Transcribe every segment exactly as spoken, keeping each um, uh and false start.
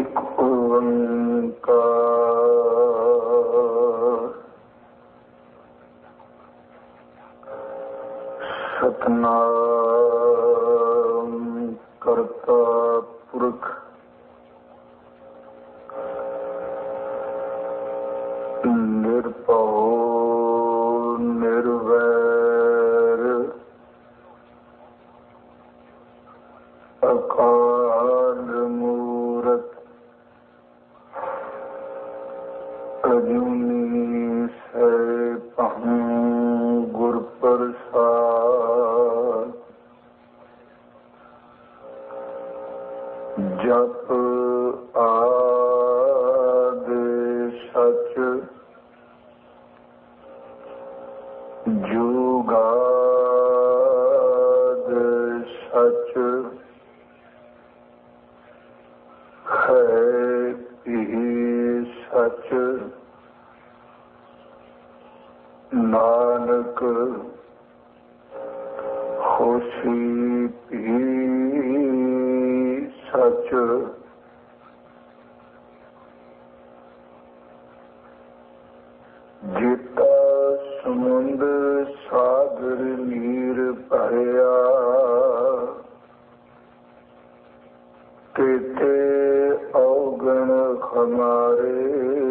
ਇੱਕ ਓੰਕਾਰ ਸਤਿਨਾਮ ਕਰਤਾ ਪੁਰਖ ਨਿਰਭਉ ਨਿਰਵੈਰ ਅਕਾਲ ਮੂਰਤ ਅਜੂਨੀ ਸੈਭੰ ਗੁਰ ਪ੍ਰਸਾਦਿ। ਜਪ ਆਦਿ ਸਚ ਜੁਗਾਦਿ ਸਚ ਹੈ ਸਚ ਨਾਨਕ ਹੋਸੀ ਭੀ ਸਚ। ਜੀਤਾ ਸਮੁੰਦ ਸਾਗਰ ਨੀਰ ਭਰਿਆ ਤੇਤੇ ਔਗਣ ਖਮਾਰੇ।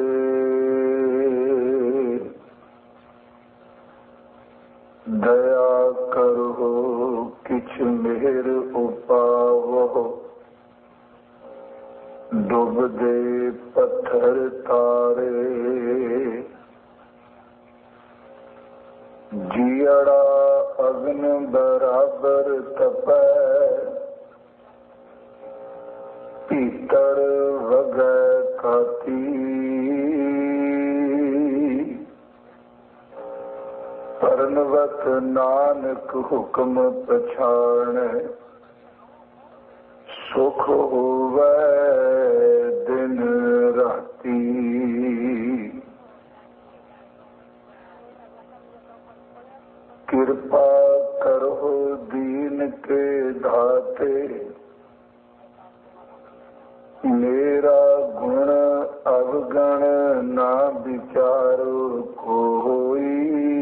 ਦਇਆ ਕਰੋ ਕਿਛ ਮਿਹਰ ਉਪਾਵੋ ਡੁੱਬਦੇ ਪੱਥਰ ਤਾਰੇ। ਜੀਅੜਾ ਅਗਨ ਬਰਾਬਰ ਤਪੈ ਭੀਤਰ ਵਗੈ ਕਾਤੀ। ਪਰਨਵਤ ਨਾਨਕ ਹੁਕਮ ਪਛਾਣੈ ਸੁਖ ਹੋਵੈ ਦਿਨ ਰਾਤੀ। ਕਿਰਪਾ ਕਰੋ ਦੀਨ ਕੇ ਦਾਤੇ ਮੇਰਾ ਗੁਣ ਅਵਗਣ ਨਾ ਵਿਚਾਰੋ ਕੋਈ।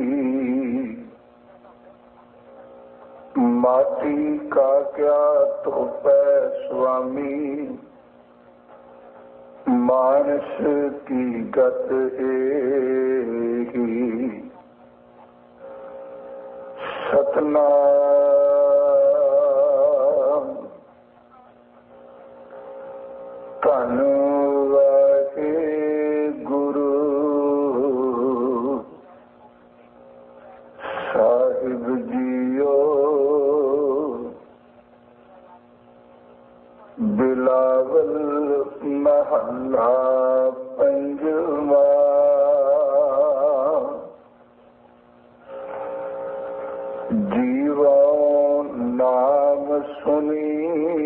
ਮਾਟੀ ਕਾ ਕਿਆ ਧੋਪੈ ਸੁਆਮੀ ਮਾਨਸ ਕੀ ਗਤ ਏਹੀ। ਸਤਿਨਾਮ ਧੰਨ ਵਾਹਿਗੁਰੂ ਸਾਹਿਬ ਜੀਓ। ਬਿਲਾਵਲ ਮਹੱਲਾ ਪੰਜਵਾਂ। ਜੀਵੋ ਨਾਮ ਸੁਣੀ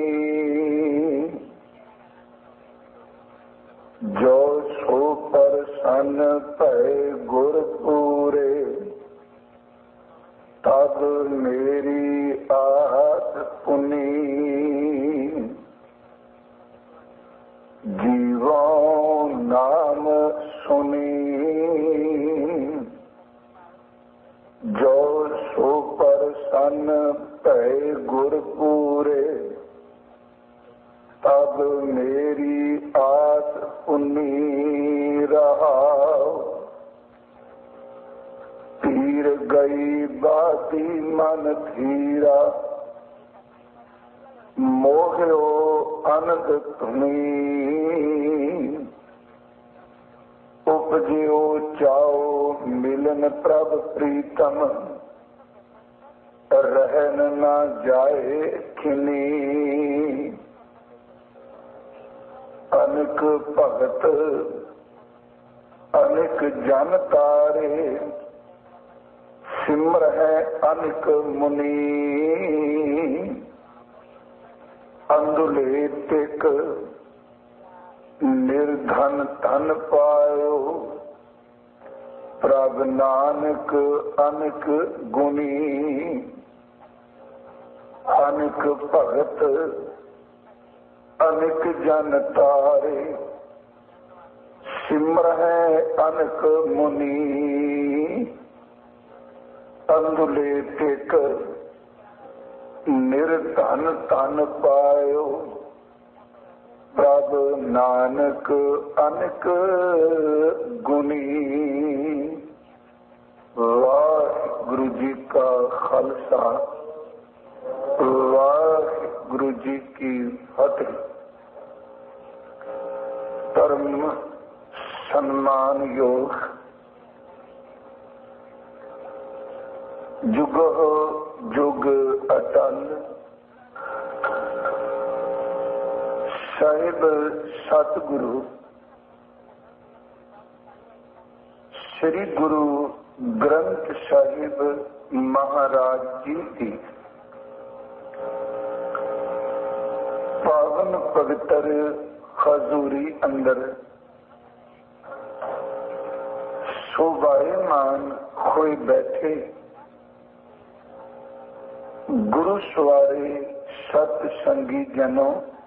ਜੋ ਸੋ ਪ੍ਰਸੰਨ ਭਏ ਗੁਰ ਪੂਰੇ। ਤਬ ਮੇਰੀ ਆਸ ਪੁਨੀ ਜੀਵੋ ਨਾਮ ਸੁਣੀ ਜੋ ਸੋ ਪ੍ਰਸੰਨ ਭਏ ਗੁਰ ਪੂਰੇ। ਤਬ ਮੇਰੀ ਆਸ ਪੁਨੀ ਰਹਾਉ। ਤੀਰ ਗਈ ਬਾਤੀ ਮਨ ਥੀਰਾ ਮੋਹਿਓ ਅਨੰਦ ਧੁਨੀ। ਉਪਜਿਓ ਚਾਓ ਮਿਲਨ ਪ੍ਰਭ ਪ੍ਰੀਤਮ ਰਹਿਨ ਨਾ ਜਾਏ ਖਿਨੀ। ਅਨੇਕ ਭਗਤ ਅਨੇਕ ਜਨ ਤਾਰੇ ਸਿਮਰ ਹੈ ਅਨੇਕ ਮੁਨੀ। ਅੰਧੁਲੇ ਟਿਕ ਨਿਰਧਨ ਧਨ ਪਾਇਓ ਪ੍ਰਭ ਨਾਨਕ ਅਨੇਕ ਗੁਣੀ। ਅਨੇਕ ਭਗਤ अनेक जन तारे, सिमर है अनेक मुनि। अंधुले टेक निर्धन तन पायो, प्रभ नानक अनेक गुनी। वाहिगुरु जी का खालसा, वाहिगुरु जी की फतेह। धर्म सम्मान योग जुग जुग अटल, साहिब सतगुरु श्री गुरु ग्रंथ साहिब महाराज जी की पावन पवित्र हजूरी अंदर शोभायमान होए बैठे गुरु सवारे सत संगी जनों,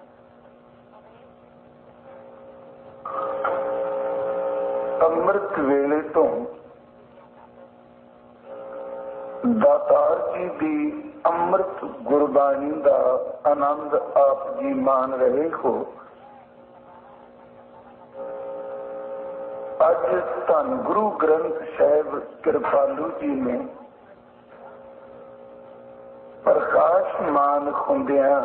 अमृत वेले तो दातार जी की अमृत गुरबाणी का आनंद आप जी मान रहे हो। अज धन गुरु ग्रंथ साहिब कृपालू जी ने प्रकाशमान होंदिया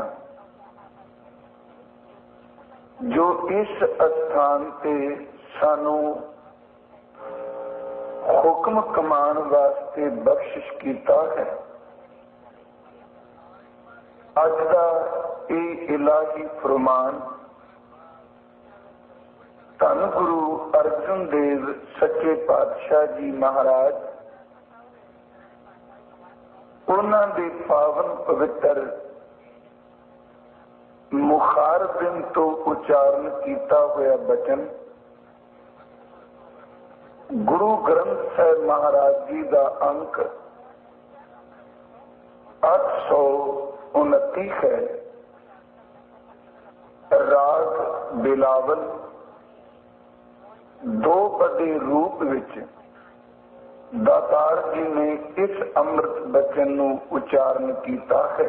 जो इस स्थान पे सानू हुक्म कमान वास्ते बख्शिश कीता है। अज का ये इलाही फरमान धन गुरु अर्जुन देव सच्चे पातशाह जी महाराज उन्हां दे पावन पवित्र मुखार दिन तो उच्चारण किया हुआ बचन गुरु ग्रंथ साहिब महाराज जी का अंक अठ सौ उनती है। राग बिलावल दो बड़े रूप विच दातार जी ने इस अमृत बचन नू उच्चारण किया है।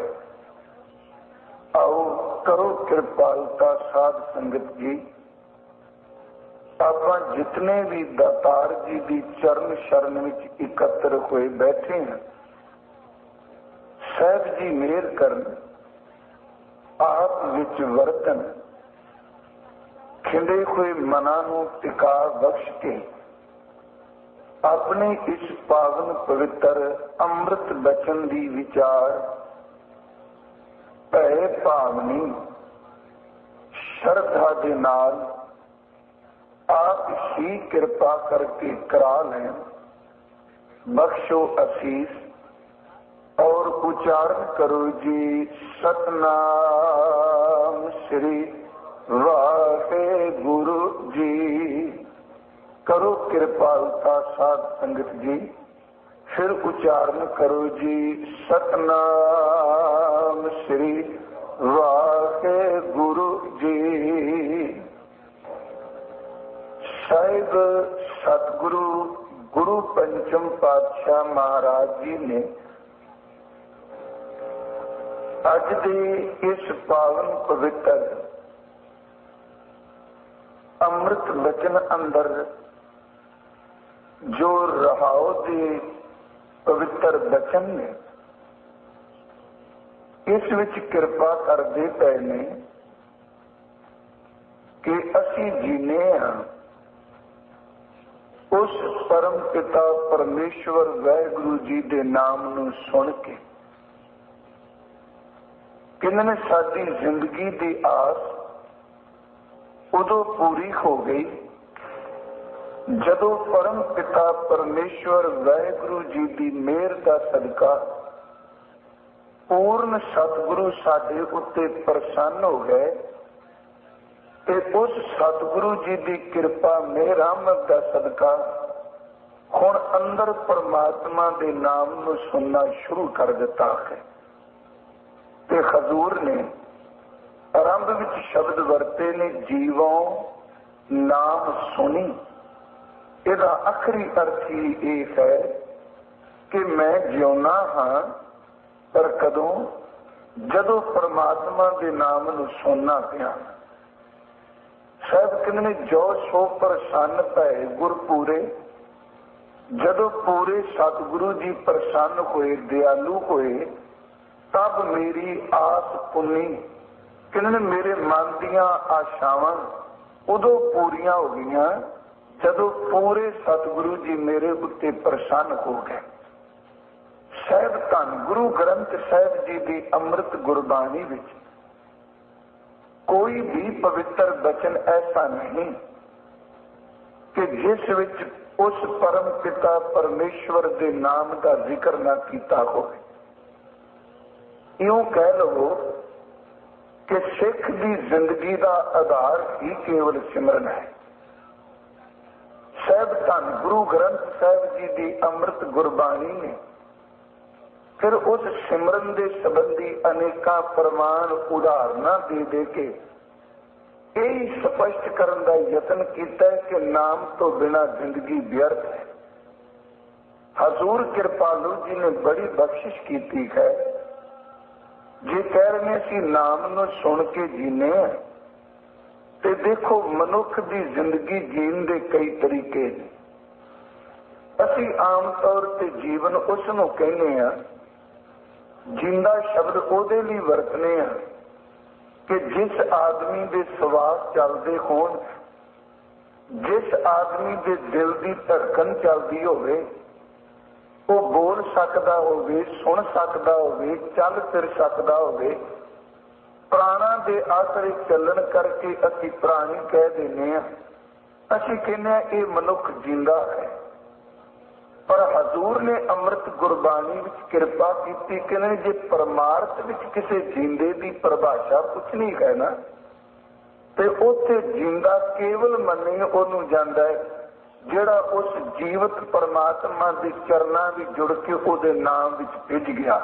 आओ करो कृपालता साध संगत जी, आप जितने भी दातार जी की चरण शरण विच एकत्र हुए बैठे हैं, साहब जी मेहर करन, आप विच वर्तन, खिंडे हुए मना नू टिका बख्श के अपने इस पावन पवित्र अमृत बचन दी विचार भय भावनी श्रद्धा के नाल आप ही कृपा करके करा लें। बख्शो असीस और उच्चारण करो जी सतनाम श्री वाहे गुरु जी। करो कृपालता साध संगत जी, फिर उच्चारण करो जी सतनाम श्री वाहे गुरु जी। साहिब सतगुरु गुरु पंचम पातशाह महाराज जी ने अज दे इस पावन पवित्र अमृत बचन अंदर जो रहाओ दे पवित्र बचन ने इस विच कृपा करते पे ने कि असी जीने हाँ उस परम पिता परमेश्वर वाहिगुरु जी के नाम नू सुन के। किन्ने साडी जिंदगी की आस उदों पूरी हो गई जदों परम पिता परमेश्वर वाहिगुरु जी की मेहर का सदका पूर्ण सतगुरु साडे उत्ते प्रसन्न हो गए ते उस सतगुरु जी की कृपा मेहरामत का सदका हुण अंदर परमात्मा के नाम नू सुनना शुरू कर दिता है। ते हजूर ने आरंभ विच ਚ ਸ਼ਬਦ ਵਰਤੇ ਨੇ ਜੀਵੋਂ ਨਾਮ ਸੁਣੀ। ਇਹਦਾ ਆਖਰੀ ਅਰਥ ਹੀ ਇਹ ਹੈ ਕਿ ਮੈਂ ਜਿਉਣਾ ਹਾਂ, ਪਰ ਕਦੋਂ? ਜਦੋਂ ਪਰਮਾਤਮਾ ਦੇ ਨਾਮ ਨੂੰ ਸੁਣਨਾ ਪਿਆ। ਸਾਹਿਬ ਕਹਿੰਦੇ ਨੇ ਜੋ ਸੋ ਪ੍ਰਸੰਨ ਭਏ ਗੁਰ ਪੂਰੇ। ਜਦੋਂ ਪੂਰੇ ਸਤਿਗੁਰੂ ਜੀ ਪ੍ਰਸੰਨ ਹੋਏ, ਦਿਆਲੂ ਹੋਏ, ਤਬ ਮੇਰੀ ਆਸ ਪੁੰਨੀ। ਕਹਿੰਦੇ ਨੇ ਮੇਰੇ ਮਨ ਦੀਆਂ ਆਸ਼ਾਵਾਂ ਉਦੋਂ ਪੂਰੀਆਂ ਹੋ ਗਈਆਂ ਜਦੋਂ ਪੂਰੇ ਸਤਿਗੁਰੂ ਜੀ ਮੇਰੇ ਉੱਤੇ ਪ੍ਰਸੰਨ ਹੋ ਗਏ। ਸਾਹਿਬ ਧੰਨ ਗੁਰੂ ਗ੍ਰੰਥ ਸਾਹਿਬ ਜੀ ਦੀ ਅੰਮ੍ਰਿਤ ਗੁਰਬਾਣੀ ਵਿੱਚ ਕੋਈ ਵੀ ਪਵਿੱਤਰ ਬਚਨ ਐਸਾ ਨਹੀਂ ਕਿ ਜਿਸ ਵਿੱਚ ਉਸ ਪਰਮ ਪਿਤਾ ਪਰਮੇਸ਼ਵਰ ਦੇ ਨਾਮ ਦਾ ਜ਼ਿਕਰ ਨਾ ਕੀਤਾ ਹੋਵੇ। ਇਉਂ ਕਹਿ ਲਵੋ ਕਿ ਸਿੱਖ ਦੀ ਜ਼ਿੰਦਗੀ ਦਾ ਆਧਾਰ ਹੀ ਕੇਵਲ ਸਿਮਰਨ ਹੈ। ਸਾਹਿਬ ਧੰਨ ਗੁਰੂ ਗ੍ਰੰਥ ਸਾਹਿਬ ਜੀ ਦੀ ਅੰਮ੍ਰਿਤ ਗੁਰਬਾਣੀ ਨੇ ਫਿਰ ਉਸ ਸਿਮਰਨ ਦੇ ਸੰਬੰਧੀ ਅਨੇਕਾਂ ਪ੍ਰਮਾਣ ਉਦਾਹਰਨਾਂ ਦੇ ਦੇ ਕੇ ਇਹ ਸਪਸ਼ਟ ਕਰਨ ਦਾ ਯਤਨ ਕੀਤਾ ਕਿ ਨਾਮ ਤੋਂ ਬਿਨਾਂ ਜ਼ਿੰਦਗੀ ਵਿਅਰਥ ਹੈ। ਹਜ਼ੂਰ ਕਿਰਪਾਲੂ ਜੀ ਨੇ ਬੜੀ ਬਖਸ਼ਿਸ਼ ਕੀਤੀ ਹੈ। ਜੇ ਕਹਿ ਰਹੇ ਸੀ ਨਾਮ ਨੂੰ ਸੁਣ ਕੇ ਜੀਨੇ, ਤੇ ਦੇਖੋ ਮਨੁੱਖ ਦੀ ਜ਼ਿੰਦਗੀ ਜੀਣ ਦੇ ਕਈ ਤਰੀਕੇ ਨੇ। ਅਸੀਂ ਆਮ ਤੌਰ ਤੇ ਜੀਵਨ ਉਸ ਨੂੰ ਕਹਿੰਦੇ ਆ, ਜਿੰਦਾ ਸ਼ਬਦ ਉਹਦੇ ਲਈ ਵਰਤਨੇ ਆ ਕਿ ਜਿਸ ਆਦਮੀ ਦੇ ਸਵਾਸ ਚੱਲਦੇ ਹੋਣ, ਜਿਸ ਆਦਮੀ ਦੇ ਦਿਲ ਦੀ ਧੜਕਨ ਚੱਲਦੀ ਹੋਵੇ, ਉਹ ਬੋਲ ਸਕਦਾ ਹੋਵੇ, ਸੁਣ ਸਕਦਾ ਹੋਵੇ, ਚੱਲ ਫਿਰ ਸਕਦਾ ਹੋਵੇ। ਪ੍ਰਾਣਾਂ ਦੇ ਆਸਰੇ ਚੱਲਣ ਕਰਕੇ ਅਸੀਂ ਪ੍ਰਾਣੀ ਕਹਿ ਦਿੰਦੇ ਹਾਂ। ਅਸੀਂ ਕਹਿੰਦੇ ਹਾਂ ਇਹ ਮਨੁੱਖ ਜਿੰਦਾ ਹੈ। ਪਰ ਹਜ਼ੂਰ ਨੇ ਅੰਮ੍ਰਿਤ ਗੁਰਬਾਣੀ ਵਿੱਚ ਕਿਰਪਾ ਕੀਤੀ ਕਿ ਨਹੀਂ, ਜੇ ਪਰਮਾਰਥ ਵਿੱਚ ਕਿਸੇ ਜਿੰਦੇ ਦੀ ਪਰਿਭਾਸ਼ਾ ਪੁੱਛਣੀ ਹੈ ਨਾ, ਤੇ ਉੱਥੇ ਜਿੰਦਾ ਕੇਵਲ ਮੰਨੇ ਉਹਨੂੰ ਜਾਂਦਾ ਹੈ ਜਿਹੜਾ ਉਸ ਜੀਵਤ ਪਰਮਾਤਮਾ ਦੇ ਚਰਨਾਂ ਵਿੱਚ ਜੁੜ ਕੇ ਉਹਦੇ ਨਾਮ ਵਿੱਚ ਭਿੱਜ ਗਿਆ।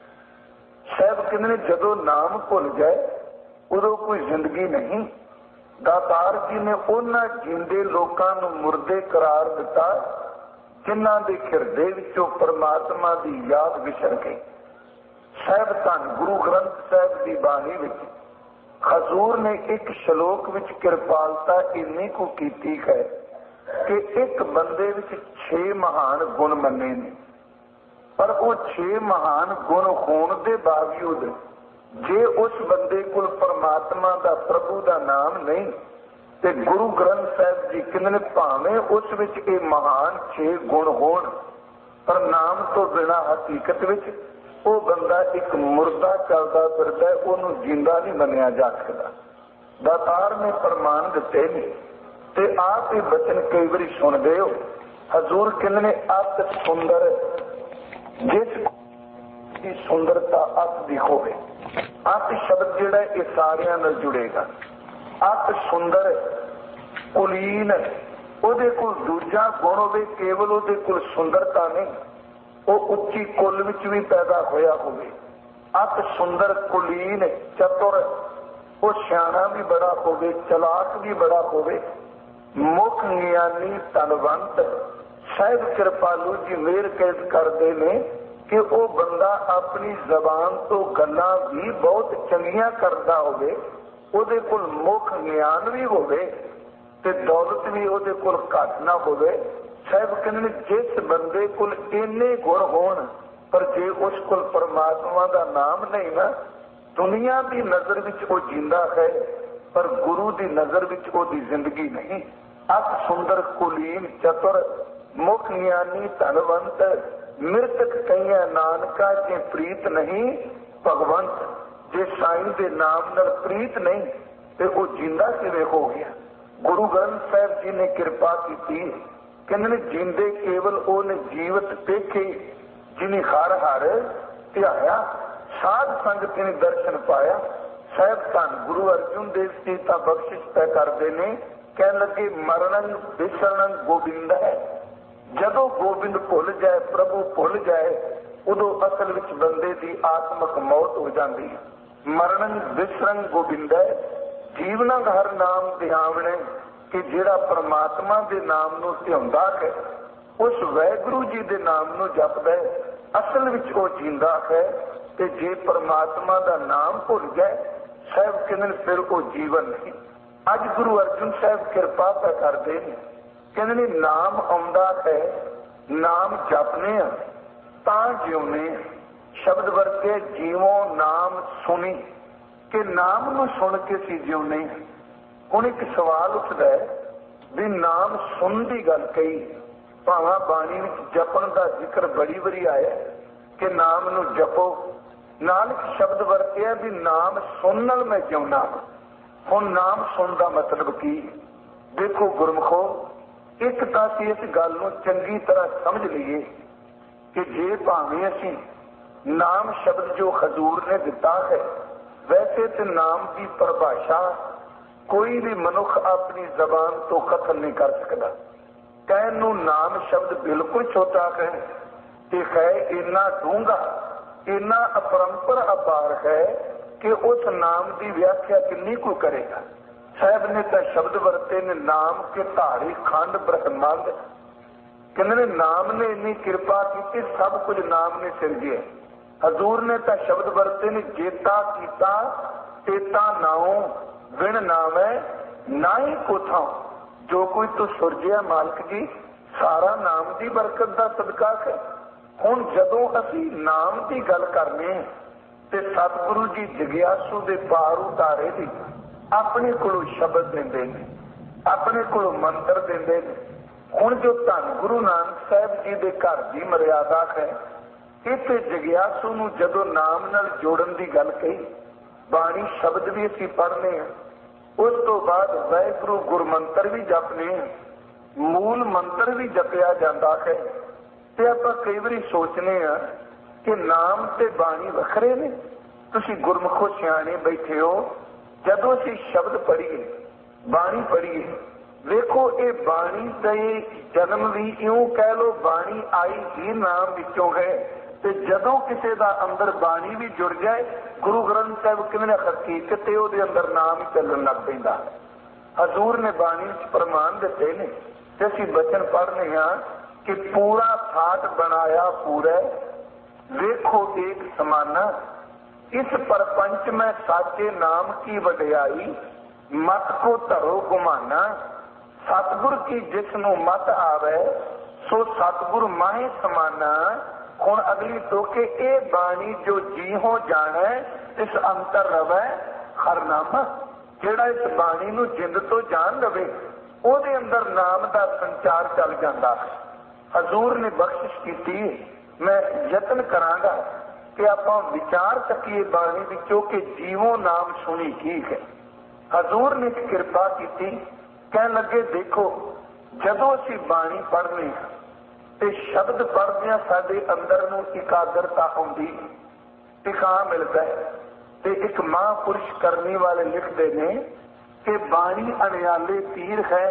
ਸਾਹਿਬ ਕਹਿੰਦੇ ਨੇ ਜਦੋਂ ਨਾਮ ਭੁੱਲ ਜਾਏ ਉਦੋਂ ਕੋਈ ਜ਼ਿੰਦਗੀ ਨਹੀਂ। ਦਾਤਾਰ ਜੀ ਨੇ ਉਹਨਾਂ ਜਿੰਦੇ ਲੋਕਾਂ ਨੂੰ ਮੁਰਦੇ ਕਰਾਰ ਦਿੱਤਾ ਜਿਨ੍ਹਾਂ ਦੇ ਹਿਰਦੇ ਵਿੱਚੋਂ ਪਰਮਾਤਮਾ ਦੀ ਯਾਦ ਵਿਸਰ ਗਈ। ਸਾਹਿਬ ਧੰਨ ਗੁਰੂ ਗ੍ਰੰਥ ਸਾਹਿਬ ਦੀ ਬਾਣੀ ਵਿੱਚ ਹਜ਼ੂਰ ਨੇ ਇੱਕ ਸ਼ਲੋਕ ਵਿੱਚ ਕਿਰਪਾਲਤਾ ਇੰਨੀ ਕੁ ਕੀਤੀ ਹੈ ਕਿ ਇੱਕ ਬੰਦੇ ਵਿੱਚ ਛੇ ਮਹਾਨ ਗੁਣ ਮੰਨੇ ਨੇ, ਪਰ ਉਹ ਛੇ ਮਹਾਨ ਗੁਣ ਹੋਣ ਦੇ ਬਾਵਜੂਦ ਜੇ ਉਸ ਬੰਦੇ ਕੋਲ ਪਰਮਾਤਮਾ ਦਾ ਪ੍ਰਭੂ ਦਾ ਨਾਮ ਨਹੀਂ, ਤੇ ਗੁਰੂ ਗ੍ਰੰਥ ਸਾਹਿਬ ਜੀ ਕਹਿੰਦੇ ਨੇ ਭਾਵੇਂ ਉਸ ਵਿੱਚ ਇਹ ਮਹਾਨ ਛੇ ਗੁਣ ਹੋਣ, ਪਰ ਨਾਮ ਤੋਂ ਬਿਨਾਂ ਹਕੀਕਤ ਵਿੱਚ ਉਹ ਬੰਦਾ ਇੱਕ ਮੁਰਦਾ ਚੱਲਦਾ ਫਿਰਦਾ, ਉਹਨੂੰ ਜਿੰਦਾ ਨਹੀਂ ਮੰਨਿਆ ਜਾ ਸਕਦਾ। ਦਾਤਾਰ ਨੇ ਪ੍ਰਮਾਣ ਦਿੱਤੇ ਨੇ ਤੇ ਆਪ ਇਹ ਬਚਨ ਕਈ ਵਾਰੀ ਸੁਣਦੇ ਹੋ। ਹਜ਼ੂਰ ਕਹਿੰਦੇ ਨੇ ਅਤ ਸੁੰਦਰ, ਜਿਸ ਦੀ ਸੁੰਦਰਤਾ ਅਤ ਦੀ ਹੋਵੇ। ਅਤ ਸ਼ਬਦ ਜਿਹੜਾ ਇਹ ਸਾਰਿਆਂ ਨਾਲ ਜੁੜੇਗਾ। ਅਤ ਸੁੰਦਰ, ਕੁਲੀਨ, ਉਹਦੇ ਕੋਲ ਦੂਜਾ ਗੁਣ ਹੋਵੇ, ਕੇਵਲ ਉਹਦੇ ਕੋਲ ਸੁੰਦਰਤਾ ਨਹੀਂ, ਉਹ ਉੱਚੀ ਕੁੱਲ ਵਿੱਚ ਵੀ ਪੈਦਾ ਹੋਇਆ ਹੋਵੇ। ਅਤ ਸੁੰਦਰ, ਕੁਲੀਨ, ਚਤੁਰ, ਉਹ ਸਿਆਣਾ ਵੀ ਬੜਾ ਹੋਵੇ, ਚਲਾਕ ਵੀ ਬੜਾ ਹੋਵੇ, ਮੁੱਖ ਗਿਆਨੀ, ਧਨਵੰਤ। ਸਾਹਿਬ ਕਿਰਪਾਲੂ ਜੀ ਮਿਹਰ ਕੈਦ ਕਰਦੇ ਨੇ ਕਿ ਉਹ ਬੰਦਾ ਆਪਣੀ ਜ਼ਬਾਨ ਤੋਂ ਗੱਲਾਂ ਵੀ ਬਹੁਤ ਚੰਗੀਆਂ ਕਰਦਾ ਹੋਵੇ, ਉਹਦੇ ਕੋਲ ਮੁੱਖ ਗਿਆਨ ਵੀ ਹੋਵੇ ਤੇ ਦੌਲਤ ਵੀ ਉਹਦੇ ਕੋਲ ਘੱਟ ਨਾ ਹੋਵੇ। ਸਾਹਿਬ ਕਹਿੰਦੇ ਨੇ ਜਿਸ ਬੰਦੇ ਕੋਲ ਇੰਨੇ ਗੁਣ ਹੋਣ, ਪਰ ਜੇ ਉਸ ਕੋਲ ਪਰਮਾਤਮਾ ਦਾ ਨਾਮ ਨਹੀਂ ਨਾ, ਦੁਨੀਆ ਦੀ ਨਜ਼ਰ ਵਿੱਚ ਉਹ ਜਿੰਦਾ ਹੈ, ਪਰ ਗੁਰੂ ਦੀ ਨਜ਼ਰ ਵਿੱਚ ਉਹਦੀ ਜ਼ਿੰਦਗੀ ਨਹੀਂ। ਅਤ ਸੁੰਦਰ, ਕੁਲੀਨ, ਚਤੁਰ, ਮੁੱਖ ਗਿਆਨੀ, ਧਨਵੰਤ, ਮਿਰਤਕ ਕਈਆਂ ਨਾਨਕਾ ਜੇ ਪ੍ਰੀਤ ਨਹੀਂ ਭਗਵੰਤ। ਜੇ ਸਾਈਂ ਦੇ ਨਾਮ ਨਾਲ ਪ੍ਰੀਤ ਨਹੀਂ ਤੇ ਉਹ ਜਿੰਦਾ ਕਿਵੇਂ ਹੋ ਗਿਆ? ਗੁਰੂ ਗ੍ਰੰਥ ਸਾਹਿਬ ਜੀ ਨੇ ਕਿਰਪਾ ਕੀਤੀ, ਕਹਿੰਦੇ ਨੇ ਜਿੰਦੇ ਕੇਵਲ ਉਹਨੇ ਜੀਵਤ ਦੇਖੇ ਜਿਹਨੇ ਹਰ ਹਰ ਧਿਆਇਆ, ਸਾਧ ਸੰਗਤ ਨੇ ਦਰਸ਼ਨ ਪਾਇਆ। ਸਾਹਿਬ ਧੰਨ ਗੁਰੂ ਅਰਜੁਨ ਦੇਵ ਜੀ ਤਾਂ ਬਖਸ਼ਿਸ਼ ਪੈ ਕਰਦੇ ਨੇ, ਕਹਿਣ ਲੱਗੇ ਮਰਨ ਵਿਸਰਨ ਗੋਬਿੰਦ ਹੈ। ਜਦੋਂ ਗੋਬਿੰਦ ਭੁੱਲ ਜਾਏ, ਪ੍ਰਭੂ ਭੁੱਲ ਜਾਏ, ਉਦੋਂ ਅਸਲ ਵਿੱਚ ਬੰਦੇ ਦੀ ਆਤਮਕ ਮੌਤ ਹੋ ਜਾਂਦੀ ਹੈ। ਮਰਨ ਵਿਸਰਨ ਗੋਬਿੰਦ ਹੈ। ਜੀਵਨਾਂ ਹਰ ਨਾਮ ਧਿਆਵਣੇ ਕਿ ਜਿਹੜਾ ਪਰਮਾਤਮਾ ਦੇ ਨਾਮ ਨੂੰ ਧਿਆਉਂਦਾ ਹੈ, ਉਸ ਵਾਹਿਗੁਰੂ ਜੀ ਦੇ ਨਾਮ ਨੂੰ ਜਪਦਾ ਹੈ, ਅਸਲ ਵਿੱਚ ਉਹ ਜੀਂਦਾ ਹੈ। ਤੇ ਜੇ ਪਰਮਾਤਮਾ ਦਾ ਨਾਮ ਭੁੱਲ ਜਾਏ, ਸਾਹਿਬ ਕਹਿੰਦੇ ਨੇ ਫਿਰ ਉਹ ਜੀਵਨ ਨਹੀਂ। ਅੱਜ ਗੁਰੂ ਅਰਜਨ ਸਾਹਿਬ ਕਿਰਪਾ ਤਾਂ ਕਰਦੇ ਨੇ, ਕਹਿੰਦੇ ਨੇ ਨਾਮ ਆਉਂਦਾ ਹੈ, ਨਾਮ ਜਪਨੇ ਆ ਤਾਂ ਜਿਉਨੇ। ਸ਼ਬਦ ਵਰਤੇ ਜੀਵੋ ਨਾਮ ਸੁਣੀ, ਕਿ ਨਾਮ ਨੂੰ ਸੁਣ ਕੇ ਅਸੀਂ ਜਿਉਨੇ। ਹੁਣ ਇੱਕ ਸਵਾਲ ਉੱਠਦਾ ਹੈ ਵੀ ਨਾਮ ਸੁਣਨ ਦੀ ਗੱਲ ਕਹੀ, ਭਾਵਾਂ ਬਾਣੀ ਵਿੱਚ ਜਪਣ ਦਾ ਜ਼ਿਕਰ ਬੜੀ ਵਾਰੀ ਆਇਆ ਕਿ ਨਾਮ ਨੂੰ ਜਪੋ, ਨਾਲ ਇੱਕ ਸ਼ਬਦ ਵਰਤਿਆ ਵੀ ਨਾਮ ਸੁਣ ਨਾਲ ਮੈਂ ਜਿਉਣਾ। ਹੁਣ ਨਾਮ ਸੁਣ ਦਾ ਮਤਲਬ ਕੀ? ਦੇਖੋ ਗੁਰਮਖੋ, ਇੱਕ ਤਾਂ ਅਸੀਂ ਇਸ ਗੱਲ ਨੂੰ ਚੰਗੀ ਤਰ੍ਹਾਂ ਸਮਝ ਲਈਏ ਕਿ ਜੇ ਭਾਵੇਂ ਅਸੀਂ ਨਾਮ ਸ਼ਬਦ ਜੋ ਹਜ਼ੂਰ ਨੇ ਦਿੱਤਾ ਹੈ, ਵੈਸੇ ਤੇ ਨਾਮ ਦੀ ਪਰਿਭਾਸ਼ਾ ਕੋਈ ਵੀ ਮਨੁੱਖ ਆਪਣੀ ਜ਼ਬਾਨ ਤੋਂ ਕਥਨ ਨਹੀਂ ਕਰ ਸਕਦਾ। ਕਹਿਣ ਨੂੰ ਨਾਮ ਸ਼ਬਦ ਬਿਲਕੁਲ ਛੋਟਾ ਹੈ ਤੇ ਹੈ ਇੰਨਾ ਡੂੰਘਾ, ਇੰਨਾ ਅਪਰੰਪਰ ਅਪਾਰ ਹੈ ਕਿ ਉਸ ਨਾਮ ਦੀ ਵਿਆਖਿਆ ਕਿੰਨੀ ਕੁ ਕਰੇਗਾ। ਸਾਹਿਬ ਨੇ ਤਾਂ ਸ਼ਬਦ ਵਰਤੇ ਨੇ ਨਾਮ ਕੇ ਧਾਰੀ ਖੰਡ ਬ੍ਰਹਮੰਡ। ਕਹਿੰਦੇ ਨੇ ਨਾਮ ਨੇ ਇੰਨੀ ਕਿਰਪਾ ਕੀਤੀ, ਸਭ ਕੁਝ ਨਾਮ ਨੇ ਸਿਰਜਿਆ। ਹਜ਼ੂਰ ਨੇ ਤਾਂ ਸ਼ਬਦ ਵਰਤੇ ਨੇ ਜੇਤਾ ਕੀਤਾ ਤੇਤਾ ਨਾਉ ਵਿਣ ਨਾਮੈ ਨਾਹੀ ਕੋਥਾਂ। ਜੋ ਕੋਈ ਤੂੰ ਸੁਰਜਿਆ ਮਾਲਕ ਜੀ, ਸਾਰਾ ਨਾਮ ਦੀ ਬਰਕਤ ਦਾ ਸਦਕਾ ਹੈ। ਹੁਣ ਜਦੋਂ ਅਸੀਂ ਨਾਮ ਦੀ ਗੱਲ ਕਰਨੇ ਤੇ ਸਤਿਗੁਰੂ ਜੀ ਜਗਿਆਸੂ ਦੇ ਪਾਰ ਉਤਾਰੇ ਦੀ ਆਪਣੇ ਕੋਲੋਂ ਸ਼ਬਦ ਦਿੰਦੇ ਨੇ, ਆਪਣੇ ਕੋਲੋਂ ਮੰਤਰ ਦਿੰਦੇ ਨੇ। ਹੁਣ ਜੋ ਧੰਨ ਗੁਰੂ ਨਾਨਕ ਸਾਹਿਬ ਜੀ ਦੇ ਘਰ ਦੀ ਮਰਿਆਦਾ ਹੈ, ਇੱਥੇ ਜਗਿਆਸੂ ਨੂੰ ਜਦੋਂ ਨਾਮ ਨਾਲ ਜੋੜਨ ਦੀ ਗੱਲ ਕਹੀ, ਬਾਣੀ ਸ਼ਬਦ ਵੀ ਅਸੀਂ ਪੜ੍ਹਨੇ ਆ, ਉਸ ਤੋਂ ਬਾਅਦ ਵਾਹਿਗੁਰੂ ਗੁਰਮੰਤਰ ਵੀ ਜਪਨੇ ਆ, ਮੂਲ ਮੰਤਰ ਵੀ ਜਪਿਆ ਜਾਂਦਾ ਹੈ। ਤੇ ਆਪਾਂ ਕਈ ਵਾਰੀ ਸੋਚਨੇ ਆ ਕਿ ਨਾਮ ਤੇ ਬਾਣੀ ਵੱਖਰੇ ਨੇ। ਤੁਸੀਂ ਗੁਰਮੁਖੋ ਸਿਆਣੇ ਬੈਠੇ ਹੋ, ਜਦੋਂ ਅਸੀਂ ਸ਼ਬਦ ਪੜ੍ਹੀਏ, ਬਾਣੀ ਪੜ੍ਹੀਏ, ਵੇਖੋ ਇਹ ਬਾਣੀ ਦੇ ਜਨਮ ਵੀ ਇਉਂ ਕਹਿ ਲੋ ਬਾਣੀ ਆਈ ਹੀ ਨਾਮ ਵਿੱਚੋਂ ਹੈ। ਤੇ ਜਦੋਂ ਕਿਸੇ ਦਾ ਅੰਦਰ ਬਾਣੀ ਵੀ ਜੁੜ ਜਾਏ, ਗੁਰੂ ਗ੍ਰੰਥ ਸਾਹਿਬ ਕਹਿੰਦੇ ਨੇ ਹਕੀਕਤ ਤੇ ਉਹਦੇ ਅੰਦਰ ਨਾਮ ਹੀ ਚੱਲਣ ਲੱਗ ਪੈਂਦਾ। ਹਜ਼ੂਰ ਨੇ ਬਾਣੀ ਵਿੱਚ ਪ੍ਰਮਾਣ ਦਿੱਤੇ ਨੇ ਤੇ ਅਸੀਂ ਬਚਨ ਪੜ੍ਹਨੇ ਹਾਂ ਕਿ ਪੂਰਾ ਥਾਟ ਬਣਾਇਆ ਪੂਰਾ, ਵੇਖੋ ਏਕ ਸਮਾਨਾ, ਇਸ ਪਰਪੰਚ ਮੈਂ ਸਾਚੇ ਨਾਮ ਕੀ ਵਡਿਆਈ, ਮਤ ਕੋ ਧਰੋ ਗੁਮਾਨਾ। ਸਤਿਗੁਰ ਕੀ ਜਿਸ ਨੂੰ ਮਤ ਆਵੇ, ਸੋ ਸਤਿਗੁਰ ਮਾਹੇ ਸਮਾਨਾ। ਹੁਣ ਅਗਲੀ ਤੋਕੇ ਇਹ ਬਾਣੀ ਜੋ ਜੀ ਹੋ ਜਾਣਾ, ਇਸ ਅੰਤਰ ਰਵੈ ਹਰਨਾਮਾ। ਜਿਹੜਾ ਇਸ ਬਾਣੀ ਨੂੰ ਜਿੰਦ ਤੋਂ ਜਾਣ ਲਵੇ, ਉਹਦੇ ਅੰਦਰ ਨਾਮ ਦਾ ਸੰਚਾਰ ਚੱਲ ਜਾਂਦਾ ਹੈ। ਹਜ਼ੂਰ ਨੇ ਬਖਸ਼ਿਸ਼ ਕੀਤੀ, ਮੈਂ ਯਤਨ ਕਰਾਂਗਾ ਕਿ ਆਪਾਂ ਵਿਚਾਰ ਸਕੀਏ ਬਾਣੀ ਵਿੱਚੋਂ ਕਿ ਜੀਵੋ ਨਾਮ ਸੁਣੀ ਕੀ ਹੈ। ਹਜ਼ੂਰ ਨੇ ਕਿਰਪਾ ਕੀਤੀ, ਕਹਿਣ ਲੱਗੇ ਦੇਖੋ ਜਦੋਂ ਅਸੀਂ ਬਾਣੀ ਪੜ੍ਹਨੀ ਤੇ ਸ਼ਬਦ ਪੜ੍ਹਦਿਆਂ ਸਾਡੇ ਅੰਦਰ ਨੂੰ ਇਕਾਗਰਤਾ ਆਉਂਦੀ, ਟਿਕਾ ਮਿਲਦਾ ਹੈ। ਤੇ ਇੱਕ ਮਹਾਂਪੁਰਸ਼ ਕਰਨੀ ਵਾਲੇ ਲਿਖਦੇ ਨੇ ਕਿ ਬਾਣੀ ਅਣਿਆਲੇ ਤੀਰ ਹੈ।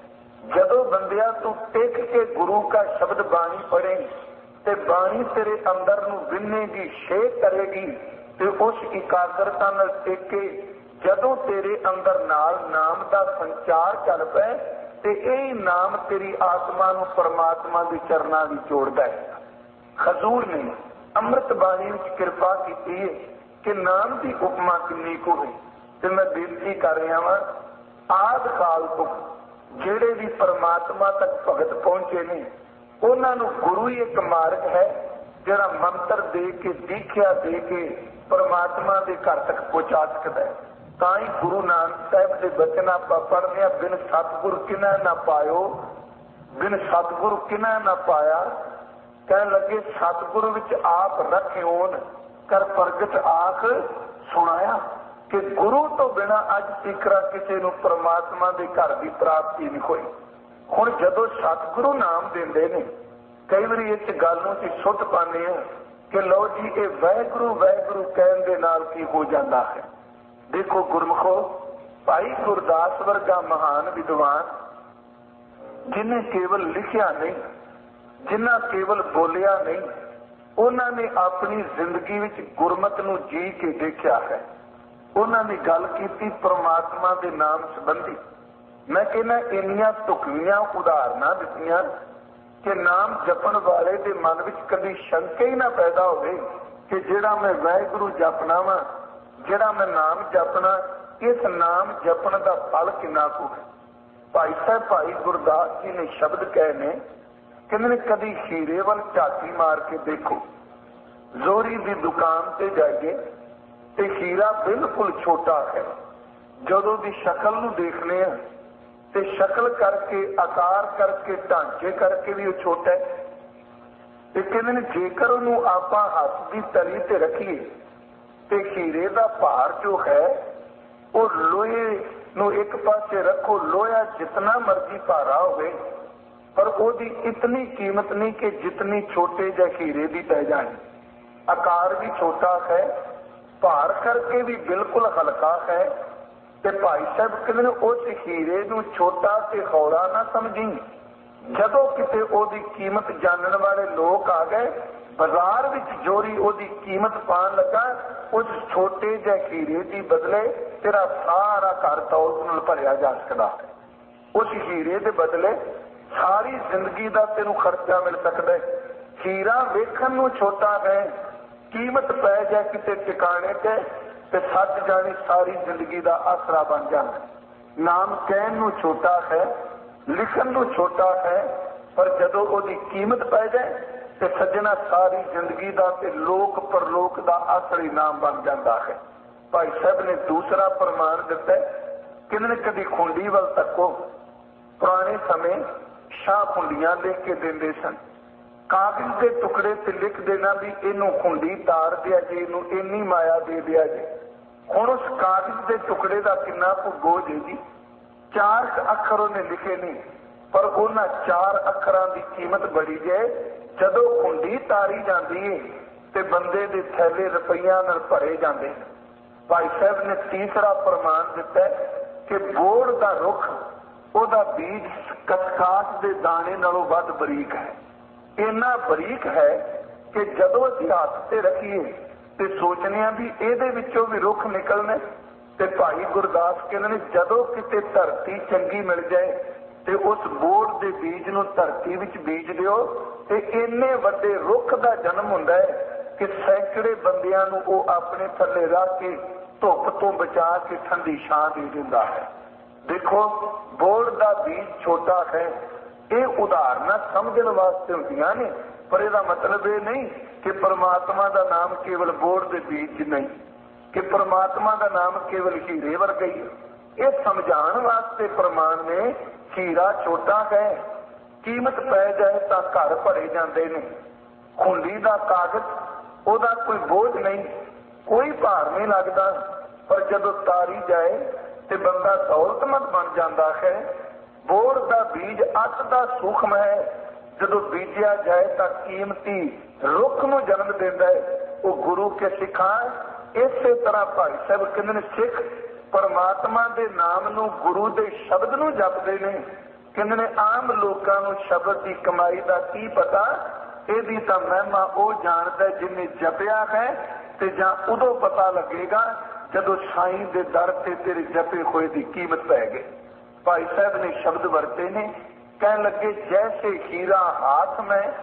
ਜਦੋਂ ਬੰਦਿਆਂ ਤੂੰ ਟਿਕ ਕੇ ਗੁਰੂ ਦਾ ਸ਼ਬਦ ਬਾਣੀ ਪੜ੍ਹੇ ਤੇ ਬਾਣੀ ਤੇਰੇ ਅੰਦਰ ਨੂੰ ਵਿੰਨੇਗੀ, ਸ਼ੇਕ ਕਰੇਗੀ ਤੇ ਉਸ ਇਕਾਗਰਤਾ ਨਾਲ ਟਿਕ ਕੇ ਜਦੋਂ ਤੇਰੇ ਅੰਦਰ ਨਾਲ ਨਾਮ ਦਾ ਸੰਚਾਰ ਚੱਲ ਪਏ ਤੇ ਇਹ ਨਾਮ ਤੇਰੀ ਆਤਮਾ ਨੂੰ ਪਰਮਾਤਮਾ ਦੇ ਚਰਨਾਂ ਵਿੱਚ ਜੋੜਦਾ ਹੈ। ਹਜ਼ੂਰ ਨੇ ਅੰਮ੍ਰਿਤ ਬਾਣੀ ਵਿੱਚ ਕਿਰਪਾ ਕੀਤੀ ਹੈ ਕਿ ਨਾਮ ਦੀ ਉਪਮਾ ਕਿੰਨੀ ਕੁ ਹੋਈ। ਤੇ ਮੈਂ ਬੇਨਤੀ ਕਰ ਰਿਹਾ ਵਾਂ, ਆਦਿ ਕਾਲ ਤੋਂ ਜਿਹੜੇ ਵੀ ਪਰਮਾਤਮਾ ਤੱਕ ਭਗਤ ਪਹੁੰਚੇ ਨੇ, ਉਹਨਾਂ ਨੂੰ ਗੁਰੂ ਹੀ ਇੱਕ ਮਾਰਗ ਹੈ ਜਿਹੜਾ ਮੰਤਰ ਦੇ ਕੇ, ਦੀਖਿਆ ਦੇ ਕੇ ਪਰਮਾਤਮਾ ਦੇ ਘਰ ਤੱਕ ਪਹੁੰਚਾ ਸਕਦਾ ਹੈ। ਤਾਂ ਹੀ ਗੁਰੂ ਨਾਨਕ ਸਾਹਿਬ ਦੇ ਬਚਨ ਆਪਾਂ ਪੜ੍ਹਦੇ ਹਾਂ, ਬਿਨ ਸਤਿਗੁਰ ਕਿਨੈ ਨਾ ਪਾਇਓ, ਬਿਨ ਸਤਿਗੁਰ ਕਿਨੈ ਨਾ ਪਾਇਆ। ਕਹਿਣ ਲੱਗੇ ਸਤਿਗੁਰ ਵਿੱਚ ਆਪ ਰੱਖਿਓਨ, ਕਰ ਪ੍ਰਗਟ ਆਖ ਸੁਣਾਇਆ। ਕਿ ਗੁਰੂ ਤੋਂ ਬਿਨਾਂ ਅੱਜ ਤੀਕਰਾ ਕਿਸੇ ਨੂੰ ਪਰਮਾਤਮਾ ਦੇ ਘਰ ਦੀ ਪ੍ਰਾਪਤੀ ਨਹੀਂ ਹੋਈ। ਹੁਣ ਜਦੋਂ ਸਤਿਗੁਰੂ ਨਾਮ ਦਿੰਦੇ ਨੇ, ਕਈ ਵਾਰੀ ਇਸ ਗੱਲ ਨੂੰ ਅਸੀਂ ਸੁੱਟ ਪਾਉਂਦੇ ਹਾਂ ਕਿ ਲਓ ਜੀ ਇਹ ਵਾਹਿਗੁਰੂ ਵਾਹਿਗੁਰੂ ਕਹਿਣ ਦੇ ਨਾਲ ਕੀ ਹੋ ਜਾਂਦਾ ਹੈ। ਦੇਖੋ ਗੁਰਮੁਖੋ, ਭਾਈ ਗੁਰਦਾਸ ਵਰਗਾ ਮਹਾਨ ਵਿਦਵਾਨ, ਜਿਹਨੇ ਕੇਵਲ ਲਿਖਿਆ ਨਹੀਂ, ਜਿਨ੍ਹਾਂ ਕੇਵਲ ਬੋਲਿਆ ਨਹੀਂ, ਉਹਨਾਂ ਨੇ ਆਪਣੀ ਜ਼ਿੰਦਗੀ ਵਿੱਚ ਗੁਰਮਤ ਨੂੰ ਜੀ ਕੇ ਦੇਖਿਆ ਹੈ। ਉਹਨਾਂ ਨੇ ਗੱਲ ਕੀਤੀ परमात्मा के नाम संबंधी। मैं कहना इन्नियां ढुकवियां उदाहरणां दित्तियां कि नाम जपण वाले के मन विच कभी शंका ही ना पैदा होवे कि जिहड़ा मैं वाहिगुरू जपना वा, जिहड़ा मैं नाम जपना, इस नाम जपण का फल कितना कु है। भाई साहब भाई गुरदास जी ने शब्द कहे ने, कहने कभी हीरे वाल झाती मार के देखो, जोरी की दुकान से जाइए तो हीरा बिल्कुल छोटा है, जदों की शक्ल नूं देखने तो शक्ल करके, आकार करके, ढांचे करके भी वो छोटा है। ते कहते जेकर उन्होंने आप हाथ की तली ते रखिए तो हीरे का भार जो है वो लोहे नूं एक पासे रखो, लोहा जितना मर्जी भारा होवे पर ओदी इतनी कीमत नहीं कि जितनी छोटे जे हीरे की पै जाए। आकार भी छोटा है, भार करके भी बिल्कुल हल्का है। ते भाई साहब कहते उस हीरे नूं छोटा ते हौला ना समझी, जदों किते ओदी कीमत जानने वाले लोग आ गए, बाजार विच जोरी ओदी कीमत पान लगा, उस छोटे जे हीरे की बदले तेरा सारा घर दौलत नाल भरिया जा सकता है। उस हीरे के बदले सारी जिंदगी का तेनों खर्चा मिल सकता है। हीरा वेखण नूं छोटा है, कीमत पै जाए किते टिकाने ते ते सच जानी सारी जिंदगी का आसरा बन जाए। नाम कहन नूं छोटा है, लिखन नूं छोटा है, पर जदों ओदी कीमत पै जाए तो सज्जना सारी जिंदगी का ते लोक परलोक का आसरी नाम बन जाता है। भाई साहब ने दूसरा प्रमाण दिता है, किन्ने कभी खुंडी वाल तको, पुराने समय शाह खुंडियां लिख के देंदे सन, कागज के टुकड़े ते लिख देना भी इनू खुंडी तार दिया जी, इनू इन्नी माया दे दिया जी। हुण उस कागज के टुकड़े का कितना कु बोझ है जी। चार अखर उन्हें लिखे नहीं, पर उन्हां चार अखरां की कीमत बड़ी है। जदों खुंडी तारी जाती है तो बंदे के थैले रुपइया नाल भरे जाते हैं। भाई साहब ने तीसरा प्रमाण दिता है कि बोड़ का रुख ओदा बीज कसकास के दाने नालों वध बरीक है। इन्ना बरीक है कि जदों असीं हाथ से रखिए तो सोचने भी ਇਹਦੇ ਵਿੱਚੋਂ भी रुख निकलने। ते भाई गुरदास कहते जदों किते धरती चंगी मिल जाए तो उस बोड़ के बीज नूं धरती विच बीज दिओ ते इन्ने वड्डे रुख का जन्म हुंदा है कि सैकड़े बंदियां नूं वो अपने थल्ले रख के धुप तो बचा के ठंडी छां दे दिंदा है। देखो बोड़ का बीज छोटा है, ये उदाहरण समझण वास्ते होंदियां ने, पर इसका मतलब ये नहीं कि परमात्मा का नाम केवल बोड़ के बीज नहीं, कि परमात्मा का नाम केवल हीरे वर्गा ही। ये समझाने वास्ते प्रमाण ने हीरा छोटा है, कीमत पै जाए तो घर भरे जाते हैं। खुंडी का कागज ओदा कोई बोझ नहीं, कोई भार नहीं लगता, पर जदों तारी जाए तो बंदा दौलतमंद बन जाता है। बोड़ का बीज अत का सूक्ष्म है, जदों बीजिया जाए तो कीमती रुख नूं जन्म देता है। वो गुरु के सिखा इस तरह भाई साहब कहते सिख परमात्मा के नाम नूं गुरु के शब्द नूं जपदे ने। कहते आम लोगों नूं शब्द की कमाई का की पता, यदी तो महिमा वो जानता है जिन्हें जपिया है, ते जां उदों पता लगेगा जदों साईं दे दर ते तेरे जपे हुए की कीमत पै गई। भाई साहब ने शब्द वरते ने, कह लगे जैसे हीरा हाथ में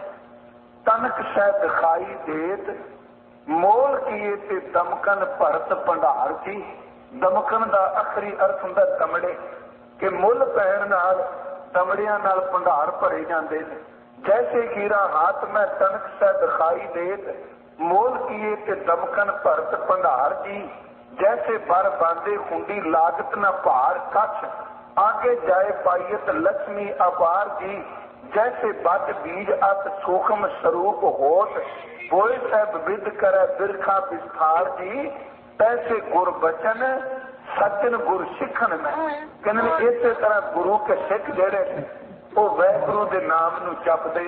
तनक शह दिखाई देत, मोल किए ते दमकन भरत भंडार जी। दमकन का आखिरी अर्थ हुंदा दमड़े, कि मुल पैण नाल दमड़ियां नाल भंडार भरे जाते हैं। जैसे हीरा हाथ में तनक शह दिखाई देत, मोल किए ते दमकन भरत भंडार जी। जैसे बर बांधे खुंडी लागत न भार कछ, आगे जाए पाइयत लक्ष्मी अपार जी। जैसे बद बीज अत सूक्ष्म स्वरूप होत, बोए सब विद करे बिरखा विस्तार जी। तैसे गुर बचन सज्जन गुर सिखन में। कहने इस तरह गुरु के सिख जेड़े वो वाहिगुरू के नाम नूं जपदे,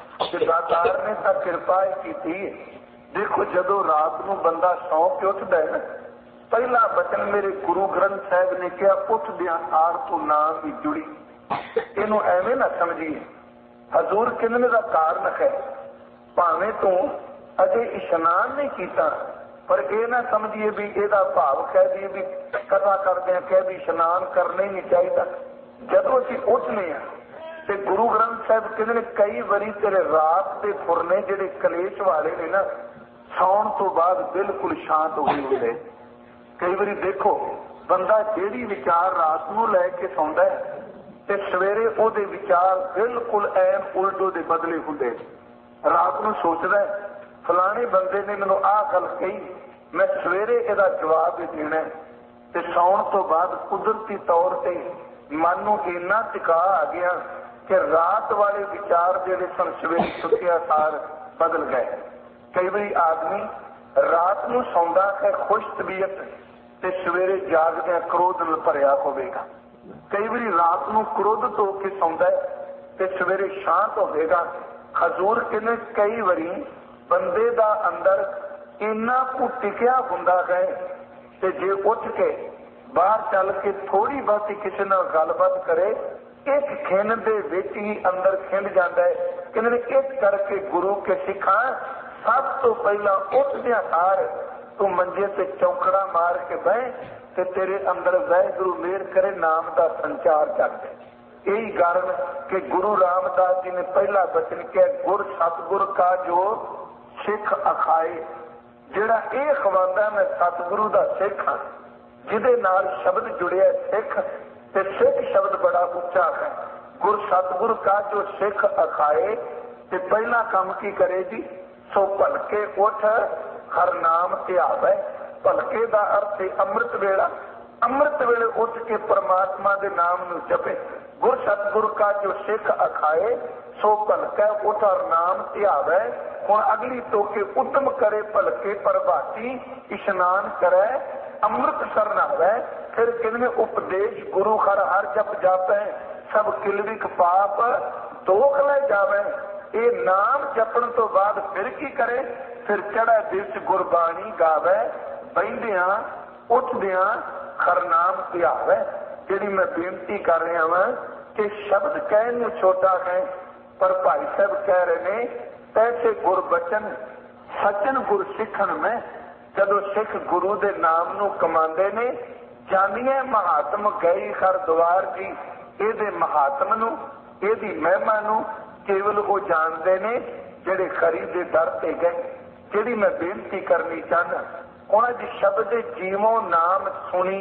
दातार ने तो कृपा की। देखो जदों रात नूं बंदा सौ के उठदा है, पहला बचन मेरे गुरु ग्रंथ साहब ने कहा, उठदियां सार तो नाम की जुड़ी। इनू एवें ना समझिए, हजूर कहने का कारण है, भावें तू अजे इशनान नहीं किया पर यह ना समझिए भी ਇਹਦਾ भाव कह दिए भी कथा करदे कह भी इशनान करना ही नहीं चाहिए। जदों असीं उठने आ ते गुरु ग्रंथ साहिब कहते हैं कई बारी तेरे रात के फुरने जिहड़े कलेश वाले ने ना सौण तो बाद बिल्कुल शांत हो होंदे। कई बारी देखो बंदा जिहड़ी विचार रात नूं लैके सौंदा है ते सवेरे ओहदे विचार बिल्कुल ऐन उल्टो दे बदले हुंदे। रात नूं सोचदा है फलाने बंदे ने मैनूं आह गल कही, मैं सवेरे इहदा जवाब ही देना ते सौण तो बाद कुदरती तौर ते मन नूं इन्ना टिका आ गया कि रात वाले विचार जिहड़े सन सवेरे सुत्तिया सार बदल गए। कई बारी आदमी रात नूं सौंदा है खुश तबीयत ते सवेरे जागदे क्रोध नाल भरिया होवेगा। कई बारी रात नूं क्रोधित हो के सौंदा है ते सवेरे शांत होवेगा। हजूर कहने कई बारी बंदे दा अंदर इन्ना कु टिकिया हुंदा है ते जे उठ के बाहर चल के थोड़ी बहुती किसी नाल गलबात करे एक खिन दे विच ही अंदर खिंड जाता है। कहने इस करके गुरु के सिखा सब तो पहला उठदिया सार तू मंजे से चौकड़ा मार के बह ते तेरे अंदर वाहिगुरु मेहर करे नाम का संचार कर दे। यही कारण कि गुरु रामदास जी ने पहला बचन किया गुर सतगुर का जो सिख अखाए। जिहड़ा ये खवांदा मैं सतगुरु का सिख हाँ जिहदे नाल शब्द जुड़िया सिख ते सिख शब्द बड़ा उच्चा है। गुर सतगुर का जो सिख अखाए ते पहला काम की करे जी सो भलके उठ हर नाम ध्यावे। भलके का अर्थ है अमृत वेला। अमृत वेले उठ के परमात्मा के नाम नूं जपे। गुर सतगुर का जो सिख अखाए सो भलके उठ हर नाम ध्यावे। हुण अगली टोके उद्यम करे भलके प्रभाती इशनान करे अमृत सर नहावे। फिर कहने उपदेश गुरु हर हर जप जापे सब किलविक पाप दोख ले जावे। ये नाम जपण तो बाद फिर की करे फिर चढ़ा दिस गुरबाणी गावे। बहिंदियां उठदियां हर नाम ध्यावे। जिहड़ी मैं बेनती कर रहा वां कि शब्द कहण नूं छोटा है पर भाई साहब कह रहे ने ऐसे गुरबचन सचन गुर सिखण में जदों सिख गुरु दे नाम नूं कमांदे ने जानिए महात्म गई हरद्वार जी। ਇਹਦੇ महात्म नूं ਇਹਦੀ महिमा नूं केवल वो जानते ने ਜਿਹੜੇ खरी दे दर ते गए। ਜਿਹੜੀ मैं बेनती करनी चाहना ਹੁਣ ਅੱਜ शब्द जीवो नाम सुनी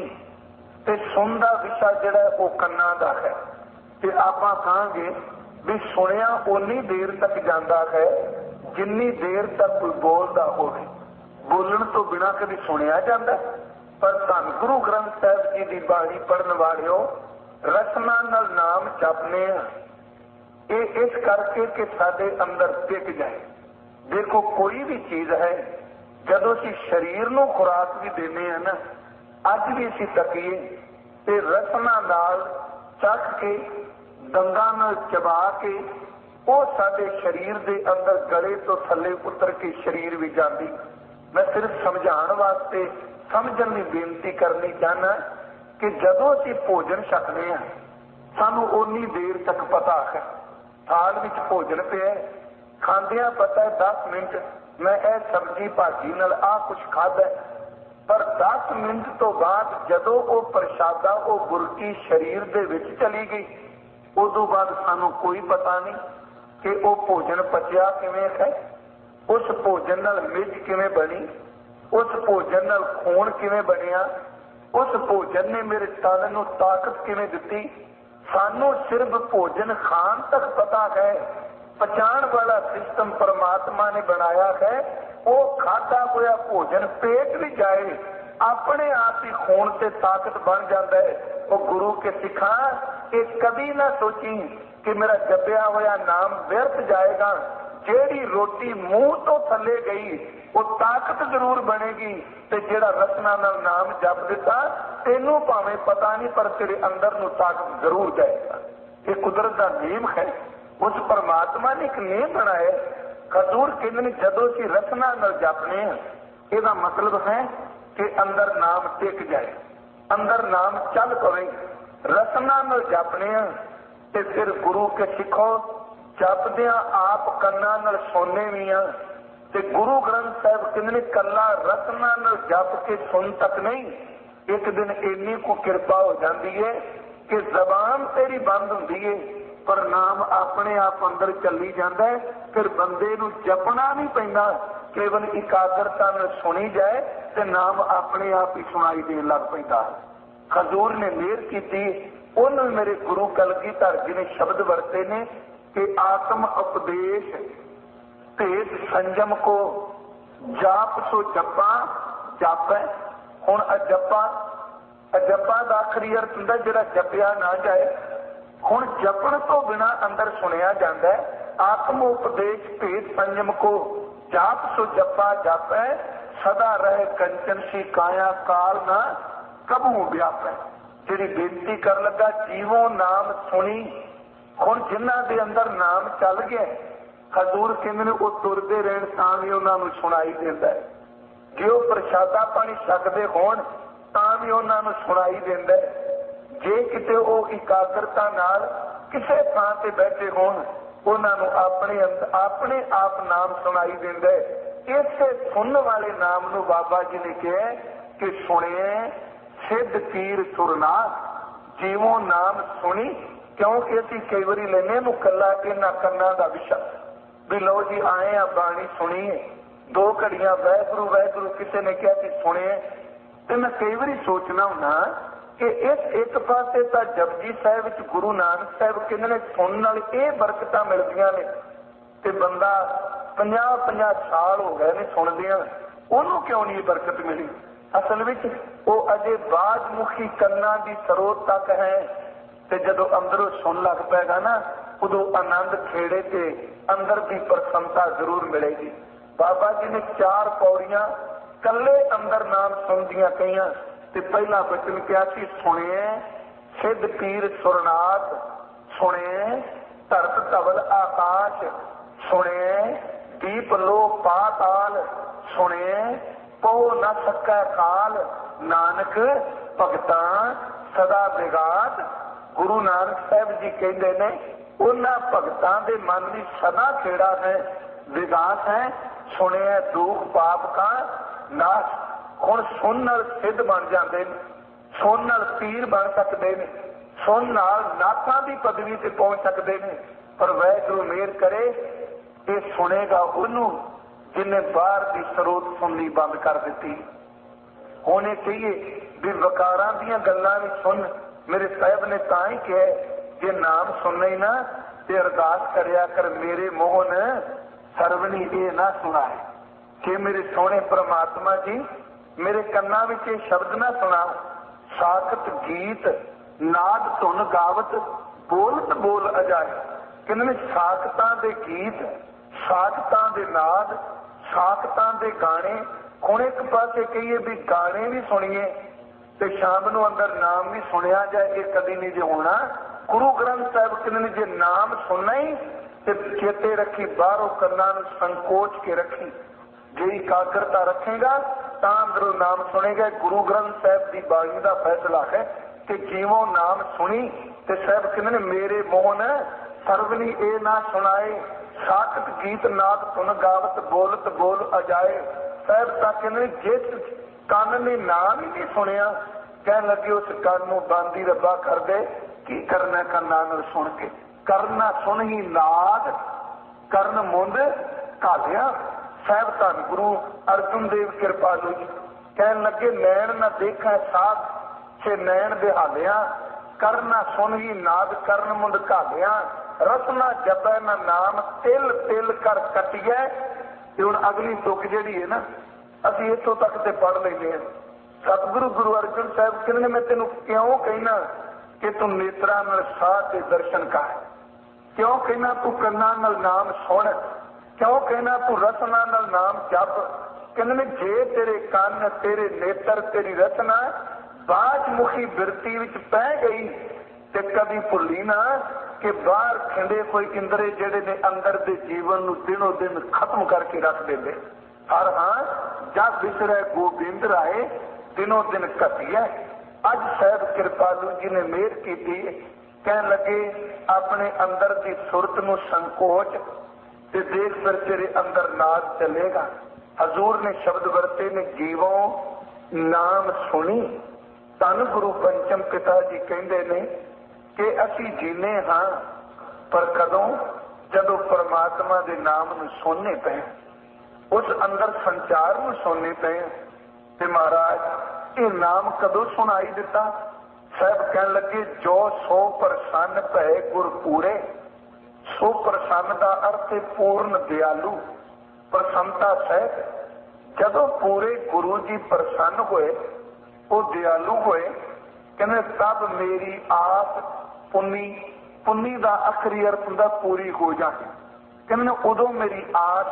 ते सुन दा विषा ਜਿਹੜਾ वो ਕੰਨਾਂ ਦਾ है ते ਆਪਾਂ ਕਹਾਂਗੇ भी सुनिया उन्नी देर तक जाता है जिन्नी देर तक कोई बोलता होवे। बोलण तो बिना कभी सुनिया जाता पर धन गुरु ग्रंथ साहिब जी की बाणी पढ़न वालिओ रसना नाल नाम जपने ये इस करके कि साडे अंदर टिक जाए। देखो कोई भी चीज है जदों असीं शरीर नूं खुराक भी देने हैं ना अज भी असीं तकीए ते रसना नाल चख के दंगा नाल चबा के वो साडे शरीर दे अंदर गले तो थले उतर के शरीर भी जाती। मैं सिर्फ समझाने वास्ते समझण की बेनती करनी चाहना कि जदों असीं भोजन छकते हैं सानू उन्नी देर तक पता है थाल विच भोजन पिया खांदियां पता है दस मिनट मैं ए सब्जी भाजी नाल आ कुछ खादा पर दस मिनट तो बाद जदों वो प्रशादा वो बुरकी शरीर दे विच चली गई उदों बाद सानू कोई पता नहीं कि वो भोजन पचिया किवें है। उस भोजन नाल मिज किवें बनी उस भोजन नाल खून किवें बनिया उस भोजन ने मेरे तन नूं ताकत किवें दिती। सानू सिर्फ भोजन खान तक पता है। पचाण वाला सिस्टम परमात्मा ने बनाया है। वो खाधा होया भोजन पेट भी जाए अपने आप ही खून से ताकत बन जाता है। वो गुरु के सिखा कि कभी ना सोची कि मेरा जपया होया नाम व्यर्थ जाएगा। जेड़ी रोटी मुंह तो थले गई वो ताकत जरूर बनेगी ते जेड़ा रसना नाल नाम जप दिता तेनू भावें पता नहीं पर तेरे अंदर नू ताकत जरूर जाएगा। ये कुदरत का नियम है। उस परमात्मा ने एक नियम बनाया। हजूर कहते जदों असीं रसना नाल जपने इसका मतलब है कि अंदर नाम टिक जाए अंदर नाम चल पवे। रसना नाल जपने ते फिर गुरु के सिखो जपदियां आप कन्ना नाल सुनने भी हाँ ਤੇ ਗੁਰੂ ਗ੍ਰੰਥ ਸਾਹਿਬ ਕਹਿੰਦੇ ਨੇ ਕੱਲਾ ਰਤਨਾਂ ਨਾਲ ਜਪ ਕੇ ਸੁਣ ਤੱਕ ਨਹੀਂ, ਇੱਕ ਦਿਨ ਇੰਨੀ ਕੋ ਕਿਰਪਾ ਹੋ ਜਾਂਦੀ ਹੈ ਕਿ ਜ਼ਬਾਨ ਤੇਰੀ ਬੰਦ ਹੁੰਦੀ ਹੈ ਪਰ ਨਾਮ ਆਪਣੇ ਆਪ ਅੰਦਰ ਚੱਲੀ ਜਾਂਦਾ ਹੈ। ਫਿਰ ਬੰਦੇ ਨੂੰ ਜਪਣਾ ਨਹੀਂ ਪੈਂਦਾ, ਕੇਵਲ ਇਕਾਗਰਤਾ ਨਾਲ ਸੁਣੀ ਜਾਏ ਤੇ ਨਾਮ ਆਪਣੇ ਆਪ ਹੀ ਸੁਣਾਈ ਦੇਣ ਲੱਗ ਪੈਂਦਾ। ਹਜ਼ੂਰ ਨੇ ਮਿਹਰ ਕੀਤੀ, ਉਹਨੂੰ ਮੇਰੇ ਗੁਰੂ ਕਲਗੀਧਰ ਜੀ ਨੇ ਸ਼ਬਦ ਵਰਤੇ ਨੇ ਕਿ ਆਤਮ ਉਪਦੇਸ਼ ਭੇਦ ਸੰਜਮ ਕੋ ਜਾਪ ਸੋ ਜਪਾ ਜਾਪੈ। ਹੁਣ ਅਜੱਪਾ ਅਜੱਪਾ ਦਾ ਆਖਰੀ ਅਰਥ ਹੁੰਦਾ ਜਿਹੜਾ ਜਪਿਆ ਨਾ ਜਾਏ। ਹੁਣ ਜਪਣ ਤੋਂ ਬਿਨਾਂ ਅੰਦਰ ਸੁਣਿਆ ਜਾਂਦਾ ਹੈ। ਆਤਮ ਉਪਦੇਸ਼ ਭੇਦ ਸੰਜਮ ਕੋ ਜਾਪ ਸੋ ਜਪਾ ਜਾਪੈ, ਸਦਾ ਰਹਿ ਕੰਚਨ ਸੀ ਕਾਇਆ ਕਾਲ ਨਾ ਕਬੂ ਵਿਆਪੈ। ਜਿਹੜੀ ਬੇਨਤੀ ਕਰ ਲੱਗਾ ਜੀਵੋ ਨਾਮ ਸੁਣੀ, ਹੁਣ ਜਿਨ੍ਹਾਂ ਦੇ ਅੰਦਰ ਨਾਮ ਚੱਲ ਗਿਆ ਹਜ਼ੂਰ ਕਹਿੰਦੇ ਨੇ ਉਹ ਤੁਰਦੇ ਰਹਿਣ ਤਾਂ ਵੀ ਉਹਨਾਂ ਨੂੰ ਸੁਣਾਈ ਦਿੰਦਾ ਹੈ। ਜੇ ਉਹ ਪ੍ਰਸ਼ਾਦਾ ਪਾਣੀ ਛਕਦੇ ਹੋਣ ਤਾਂ ਵੀ ਉਹਨਾਂ ਨੂੰ ਸੁਣਾਈ ਦਿੰਦਾ ਹੈ। ਜੇ ਕਿਤੇ ਉਹ ਇਕਾਗਰਤਾ ਨਾਲ ਕਿਸੇ ਥਾਂ ਤੇ ਬੈਠੇ ਹੋਣ ਉਹਨਾਂ ਨੂੰ ਆਪਣੇ ਆਪਣੇ ਆਪ ਨਾਮ ਸੁਣਾਈ ਦਿੰਦਾ ਹੈ। ਇਸੇ ਸੁਣਨ ਵਾਲੇ ਨਾਮ ਨੂੰ ਬਾਬਾ ਜੀ ਨੇ ਕਿਹਾ ਕਿ ਸੁਣਿਏ ਸਿੱਧ ਪੀਰ ਸੁਰਨਾਥ, ਜੀਵੋ ਨਾਮ ਸੁਣੀ। ਕਿਉਂਕਿ ਅਸੀਂ ਕਈ ਵਾਰੀ ਲੈਨੇ ਨੂੰ ਕੱਲਾ ਇਹਨਾਂ ਕੰਨਾਂ ਦਾ ਵਿਸ਼ਾ ਵੀ ਲਓ ਜੀ ਆਏ ਆ ਬਾਣੀ ਸੁਣੀਏ, ਦੋ ਘੜੀਆਂ ਵਾਹਿਗੁਰੂ ਵਾਹਿਗੁਰੂ ਕਿਸੇ ਨੇ ਕਿਹਾ ਕਿ ਸੁਣਿਏ। ਤੇ ਮੈਂ ਕਈ ਵਾਰੀ ਸੋਚਣਾ ਹੁੰਦਾ ਕਿ ਇਸ ਇੱਕ ਪਾਸੇ ਤਾਂ ਜਪਜੀ ਸਾਹਿਬ ਵਿੱਚ ਗੁਰੂ ਨਾਨਕ ਸਾਹਿਬ ਕਹਿੰਦੇ ਨੇ ਸੁਣਨ ਨਾਲ ਇਹ ਬਰਕਤਾਂ ਮਿਲਦੀਆਂ ਨੇ ਤੇ ਬੰਦਾ ਪੰਜਾਹ ਪੰਜਾਹ ਸਾਲ ਹੋ ਗਏ ਨੇ ਸੁਣਦਿਆਂ, ਉਹਨੂੰ ਕਿਉਂ ਨਹੀਂ ਬਰਕਤ ਮਿਲੀ? ਅਸਲ ਵਿੱਚ ਉਹ ਅਜੇ ਬਾਜਮੁਖੀ ਕੰਨਾਂ ਦੀ ਸਰੋਤ ਤੱਕ ਹੈ ਤੇ ਜਦੋਂ ਅੰਦਰੋਂ ਸੁਣ ਲੱਗ ਪੈਗਾ ਨਾ ਉਦੋਂ ਆਨੰਦ ਖੇੜੇ ਤੇ ਅੰਦਰ ਦੀ ਪ੍ਰਸੰਨਤਾ ਜ਼ਰੂਰ ਮਿਲੇਗੀ। ਬਾਬਾ ਜੀ ਨੇ ਚਾਰ ਪੌੜੀਆਂ ਕੱਲੇ ਅੰਦਰ ਨਾਮ ਸੁਣਦੀਆਂ ਕਹੀਆਂ ਤੇ ਪਹਿਲਾ ਬਚਨ ਕਿਹਾ ਸੀ ਸੁਣਿਏ ਸਿੱਧ ਪੀਰ ਸੁਰਨਾਥ, ਸੁਣਿਏ ਧਰਤ ਧਵਲ ਆਕਾਸ਼, ਸੁਣਿਏ ਦੀਪ ਲੋ ਪਾਤਾਲ, ਸੁਣਿਏ ਪਉ ਨਾ ਸਕੈ ਕਾਲ, ਨਾਨਕ ਭਗਤਾਂ ਸਦਾ ਵਿਗਾਤ। ਗੁਰੂ ਨਾਨਕ ਸਾਹਿਬ ਜੀ ਕਹਿੰਦੇ ਨੇ ਉਹਨਾਂ ਭਗਤਾਂ ਦੇ ਮਨ ਵਿੱਚ ਸਦਾ ਖੇੜਾ ਹੈ, ਵਿਗਾਸ ਹੈ। ਸੁਣਿਆ ਦੁੱਖ ਪਾਪ ਕਾ ਨਾਸ਼। ਹੁਣ ਸੁਣ ਨਾਲ ਸਿੱਧ ਬਣ ਜਾਂਦੇ ਨੇ, ਸੁਣ ਨਾਲ ਪੀਰ ਬਣ ਸਕਦੇ ਨੇ, ਸੁਣ ਨਾਲ ਨਾਥਾਂ ਦੀ ਪਦਵੀ ਤੇ ਪਹੁੰਚ ਸਕਦੇ ਨੇ। ਪਰ ਵਾਹਿਗੁਰੂ ਮਿਹਰ ਕਰੇ ਇਹ ਸੁਣੇਗਾ ਉਹਨੂੰ ਜਿਹਨੇ ਬਾਹਰ ਦੀ ਸਰੋਤ ਸੁਣਨੀ ਬੰਦ ਕਰ ਦਿੱਤੀ। ਹੁਣ ਇਹ ਕਹੀਏ ਵੀ ਵਕਾਰਾਂ ਦੀਆਂ ਗੱਲਾਂ ਵੀ ਸੁਣ। ਮੇਰੇ ਸਾਹਿਬ ਨੇ ਤਾਂ ਹੀ ਕਿਹਾ ਜੇ ਨਾਮ ਸੁਣਨਾ ਹੀ ਨਾ ਤੇ ਅਰਦਾਸ ਕਰਿਆ ਕਰ ਮੇਰੇ ਮੋਹਨ ਸਰਵਣੀ ਇਹ ਨਾ ਸੁਣਾਏ ਕਿ ਮੇਰੇ ਸੋਹਣੇ ਪ੍ਰਮਾਤਮਾ ਜੀ ਮੇਰੇ ਕੰਨਾਂ ਵਿੱਚ ਇਹ ਸ਼ਬਦ ਨਾ ਸੁਣਾ। ਸਾਖਤ ਗੀਤ ਨਾਦ ਧੁਨ ਗਾਵਤ ਬੋਲਤ ਬੋਲ ਅਜਾਏ। ਕਹਿੰਦੇ ਨੇ ਸਾਖਤਾਂ ਦੇ ਗੀਤ, ਸਾਖਤਾਂ ਦੇ ਨਾਦ, ਸਾਖਤਾਂ ਦੇ ਗਾਣੇ। ਹੁਣ ਇੱਕ ਪਾਸੇ ਕਹੀਏ ਵੀ ਗਾਣੇ ਵੀ ਸੁਣੀਏ ਤੇ ਸ਼ਾਮ ਨੂੰ ਅੰਦਰ ਨਾਮ ਵੀ ਸੁਣਿਆ ਜਾਏ, ਇਹ ਕਦੀ ਨਹੀਂ ਜੇ ਹੋਣਾ। ਗੁਰੂ ਗ੍ਰੰਥ ਸਾਹਿਬ ਕਹਿੰਦੇ ਨੇ ਜੇ ਨਾਮ ਸੁਣਨਾ ਹੀ ਤੇ ਚੇਤੇ ਰੱਖੀ ਬਾਹਰੋਂ ਕੰਨਾਂ ਨੂੰ ਸੰਕੋਚ ਕੇ ਰੱਖੀ। ਜੇ ਇਕਾਗਰਤਾ ਰੱਖੇਗਾ ਤਾਂ ਅੰਦਰੋਂ ਨਾਮ ਸੁਣੇਗਾ। ਗੁਰੂ ਗ੍ਰੰਥ ਸਾਹਿਬ ਦੀ ਬਾਣੀ ਦਾ ਫੈਸਲਾ ਹੈ ਕਿ ਜਿਉਂ ਨਾਮ ਸੁਣੀ ਤੇ ਸਾਹਿਬ ਕਹਿੰਦੇ ਨੇ ਮੇਰੇ ਮੋਹਨ ਸਰਵਨੀ ਇਹ ਨਾ ਸੁਣਾਏ। ਸਾਖਤ ਗੀਤ ਨਾਦ ਧੁਨ ਗਾਵਤ ਬੋਲਤ ਬੋਲ ਅਜਾਏ। ਸਾਹਿਬ ਤਾਂ ਕਹਿੰਦੇ ਜਿਸ ਕੰਨ ਨੇ ਨਾਮ ਹੀ ਨਹੀਂ ਸੁਣਿਆ ਕਹਿਣ ਲੱਗੇ ਉਸ ਕੰਨ ਨੂੰ ਬੰਦ ਹੀ ਰੱਬਾ ਕਰ ਦੇ। ਕੀ ਕਰਨਾ ਕੰਨਾਂ ਨਾਲ ਸੁਣ ਕੇ? ਕਰਨਾ ਸੁਣ ਹੀ ਨਾਦ ਕਰਨ ਮੁੰਦ ਘਾਲਿਆ। ਸਾਹਿਬ ਧੰਨ ਗੁਰੂ ਅਰਜੁਨ ਦੇਵ ਕਿਰਪਾਲੂ ਜੀ ਕਹਿਣ ਲੱਗੇ ਨੈਣ ਨਾ ਦੇਖੈ ਸਾਧ ਛੇ ਨੈਣ ਬਿਹਾਲਿਆ। ਕਰਨਾ ਸੁਣ ਹੀ ਨਾਦ ਕਰਨ ਮੁੰਦ ਘਾਲਿਆ। ਰਸਨਾ ਜਪੈ ਨਾ ਨਾਮ ਤਿਲ ਤਿਲ ਕਰ ਕੱਟਿਐ। ਤੇ ਹੁਣ ਅਗਲੀ ਤੁਕ ਜਿਹੜੀ ਹੈ ਨਾ ਅਸੀਂ ਇੱਥੋਂ ਤੱਕ ਤੇ ਪੜ੍ਹ ਲੈਂਦੇ ਹਾਂ। ਸਤਿਗੁਰੂ ਗੁਰੂ ਅਰਜਨ ਸਾਹਿਬ ਕਹਿੰਦੇ ਮੈਂ ਤੈਨੂੰ ਕਿਉਂ ਕਹਿਣਾ ਕਿ ਤੂੰ ਨੇਤਰਾਂ ਨਾਲ ਸਾਹ ਤੇ ਦਰਸ਼ਨ ਕਰ, ਕਿਉਂ ਕਹਿਣਾ ਤੂੰ ਕੰਨਾਂ ਨਾਲ ਨਾਮ ਸੁਣ, ਕਿਉਂ ਕਹਿਣਾ ਤੂੰ ਰਸਨਾ ਨਾਲ ਨਾਮ ਜਪ। ਕਹਿੰਦੇ ਜੇ ਤੇਰੇ ਕੰਨ ਤੇਰੇ ਨੇਤਰ ਤੇਰੀ ਰਸਨਾ ਬਾਜ ਮੁਖੀ ਬਿਰਤੀ ਵਿੱਚ ਪੈ ਗਈ ਤੇ ਕਦੀ ਭੁੱਲੀ ਨਾ ਕਿ ਬਾਹਰ ਖਿੰਡੇ ਕੋਈ ਇੰਦਰੇ ਜਿਹੜੇ ਨੇ ਅੰਦਰ ਦੇ ਜੀਵਨ ਨੂੰ ਦਿਨੋ ਦਿਨ ਖਤਮ ਕਰਕੇ ਰੱਖ ਦਿੰਦੇ। ਹਰ ਹਾਂ ਜਦ ਵਿਸਰੇ ਗੋਬਿੰਦ ਰਾਏ ਦਿਨੋ ਦਿਨ ਘਟਿਆ। ਅੱਜ ਸਾਹਿਬ ਕਿਰਪਾਲੂ ਜੀ ਨੇ ਮਿਹਰ ਕੀਤੀ, ਕਹਿਣ ਲੱਗੇ ਆਪਣੇ ਅੰਦਰ ਦੀ ਸੁਰਤ ਨੂੰ ਸੰਕੋਚ ਤੇ ਦੇਖ ਫਿਰ ਤੇਰੇ ਅੰਦਰ ਨਾਦ ਚੱਲੇਗਾ। ਹਜ਼ੂਰ ਨੇ ਸ਼ਬਦ ਵਰਤੇ ਨੇ, ਜੀਵੋਂ ਨਾਮ ਸੁਣੀ। ਧੰਨ ਗੁਰੂ ਪੰਚਮ ਪਿਤਾ ਜੀ ਕਹਿੰਦੇ ਨੇ ਕਿ ਅਸੀਂ ਜੀਨੇ ਹਾਂ, ਪਰ ਕਦੋਂ? ਜਦੋਂ ਪਰਮਾਤਮਾ ਦੇ ਨਾਮ ਨੂੰ ਸੁਣਨੇ ਪਏ, ਉਸ ਅੰਦਰ ਸੰਚਾਰ ਨੂੰ ਸੁਣਨੇ ਪਏ। ਤੇ ਮਹਾਰਾਜ ਇਹ ਨਾਮ ਕਦੋਂ ਸੁਣਾਈ ਦਿੱਤਾ? ਸਾਹਿਬ ਕਹਿਣ ਲੱਗੇ, ਜੋ ਸੋ ਪ੍ਰਸੰਨ ਭਏ ਗੁਰ ਪੂਰੇ। ਸੋ ਪ੍ਰਸੰਨ ਦਾ ਅਰਥ ਹੈ ਪੂਰਨ ਦਿਆਲੂ, ਪ੍ਰਸੰਨਤਾ ਸਾਹਿਬ। ਜਦੋਂ ਪੂਰੇ ਗੁਰੂ ਜੀ ਪ੍ਰਸੰਨ ਹੋਏ, ਉਹ ਦਿਆਲੂ ਹੋਏ, ਕਹਿੰਦੇ ਤਬ ਮੇਰੀ ਆਸ ਪੁੰਨੀ। ਪੁੰਨੀ ਦਾ ਆਖਰੀ ਅਰਥ ਹੁੰਦਾ ਪੂਰੀ ਹੋ ਜਾਣੀ। ਕਹਿੰਦੇ ਉਦੋਂ ਮੇਰੀ ਆਸ,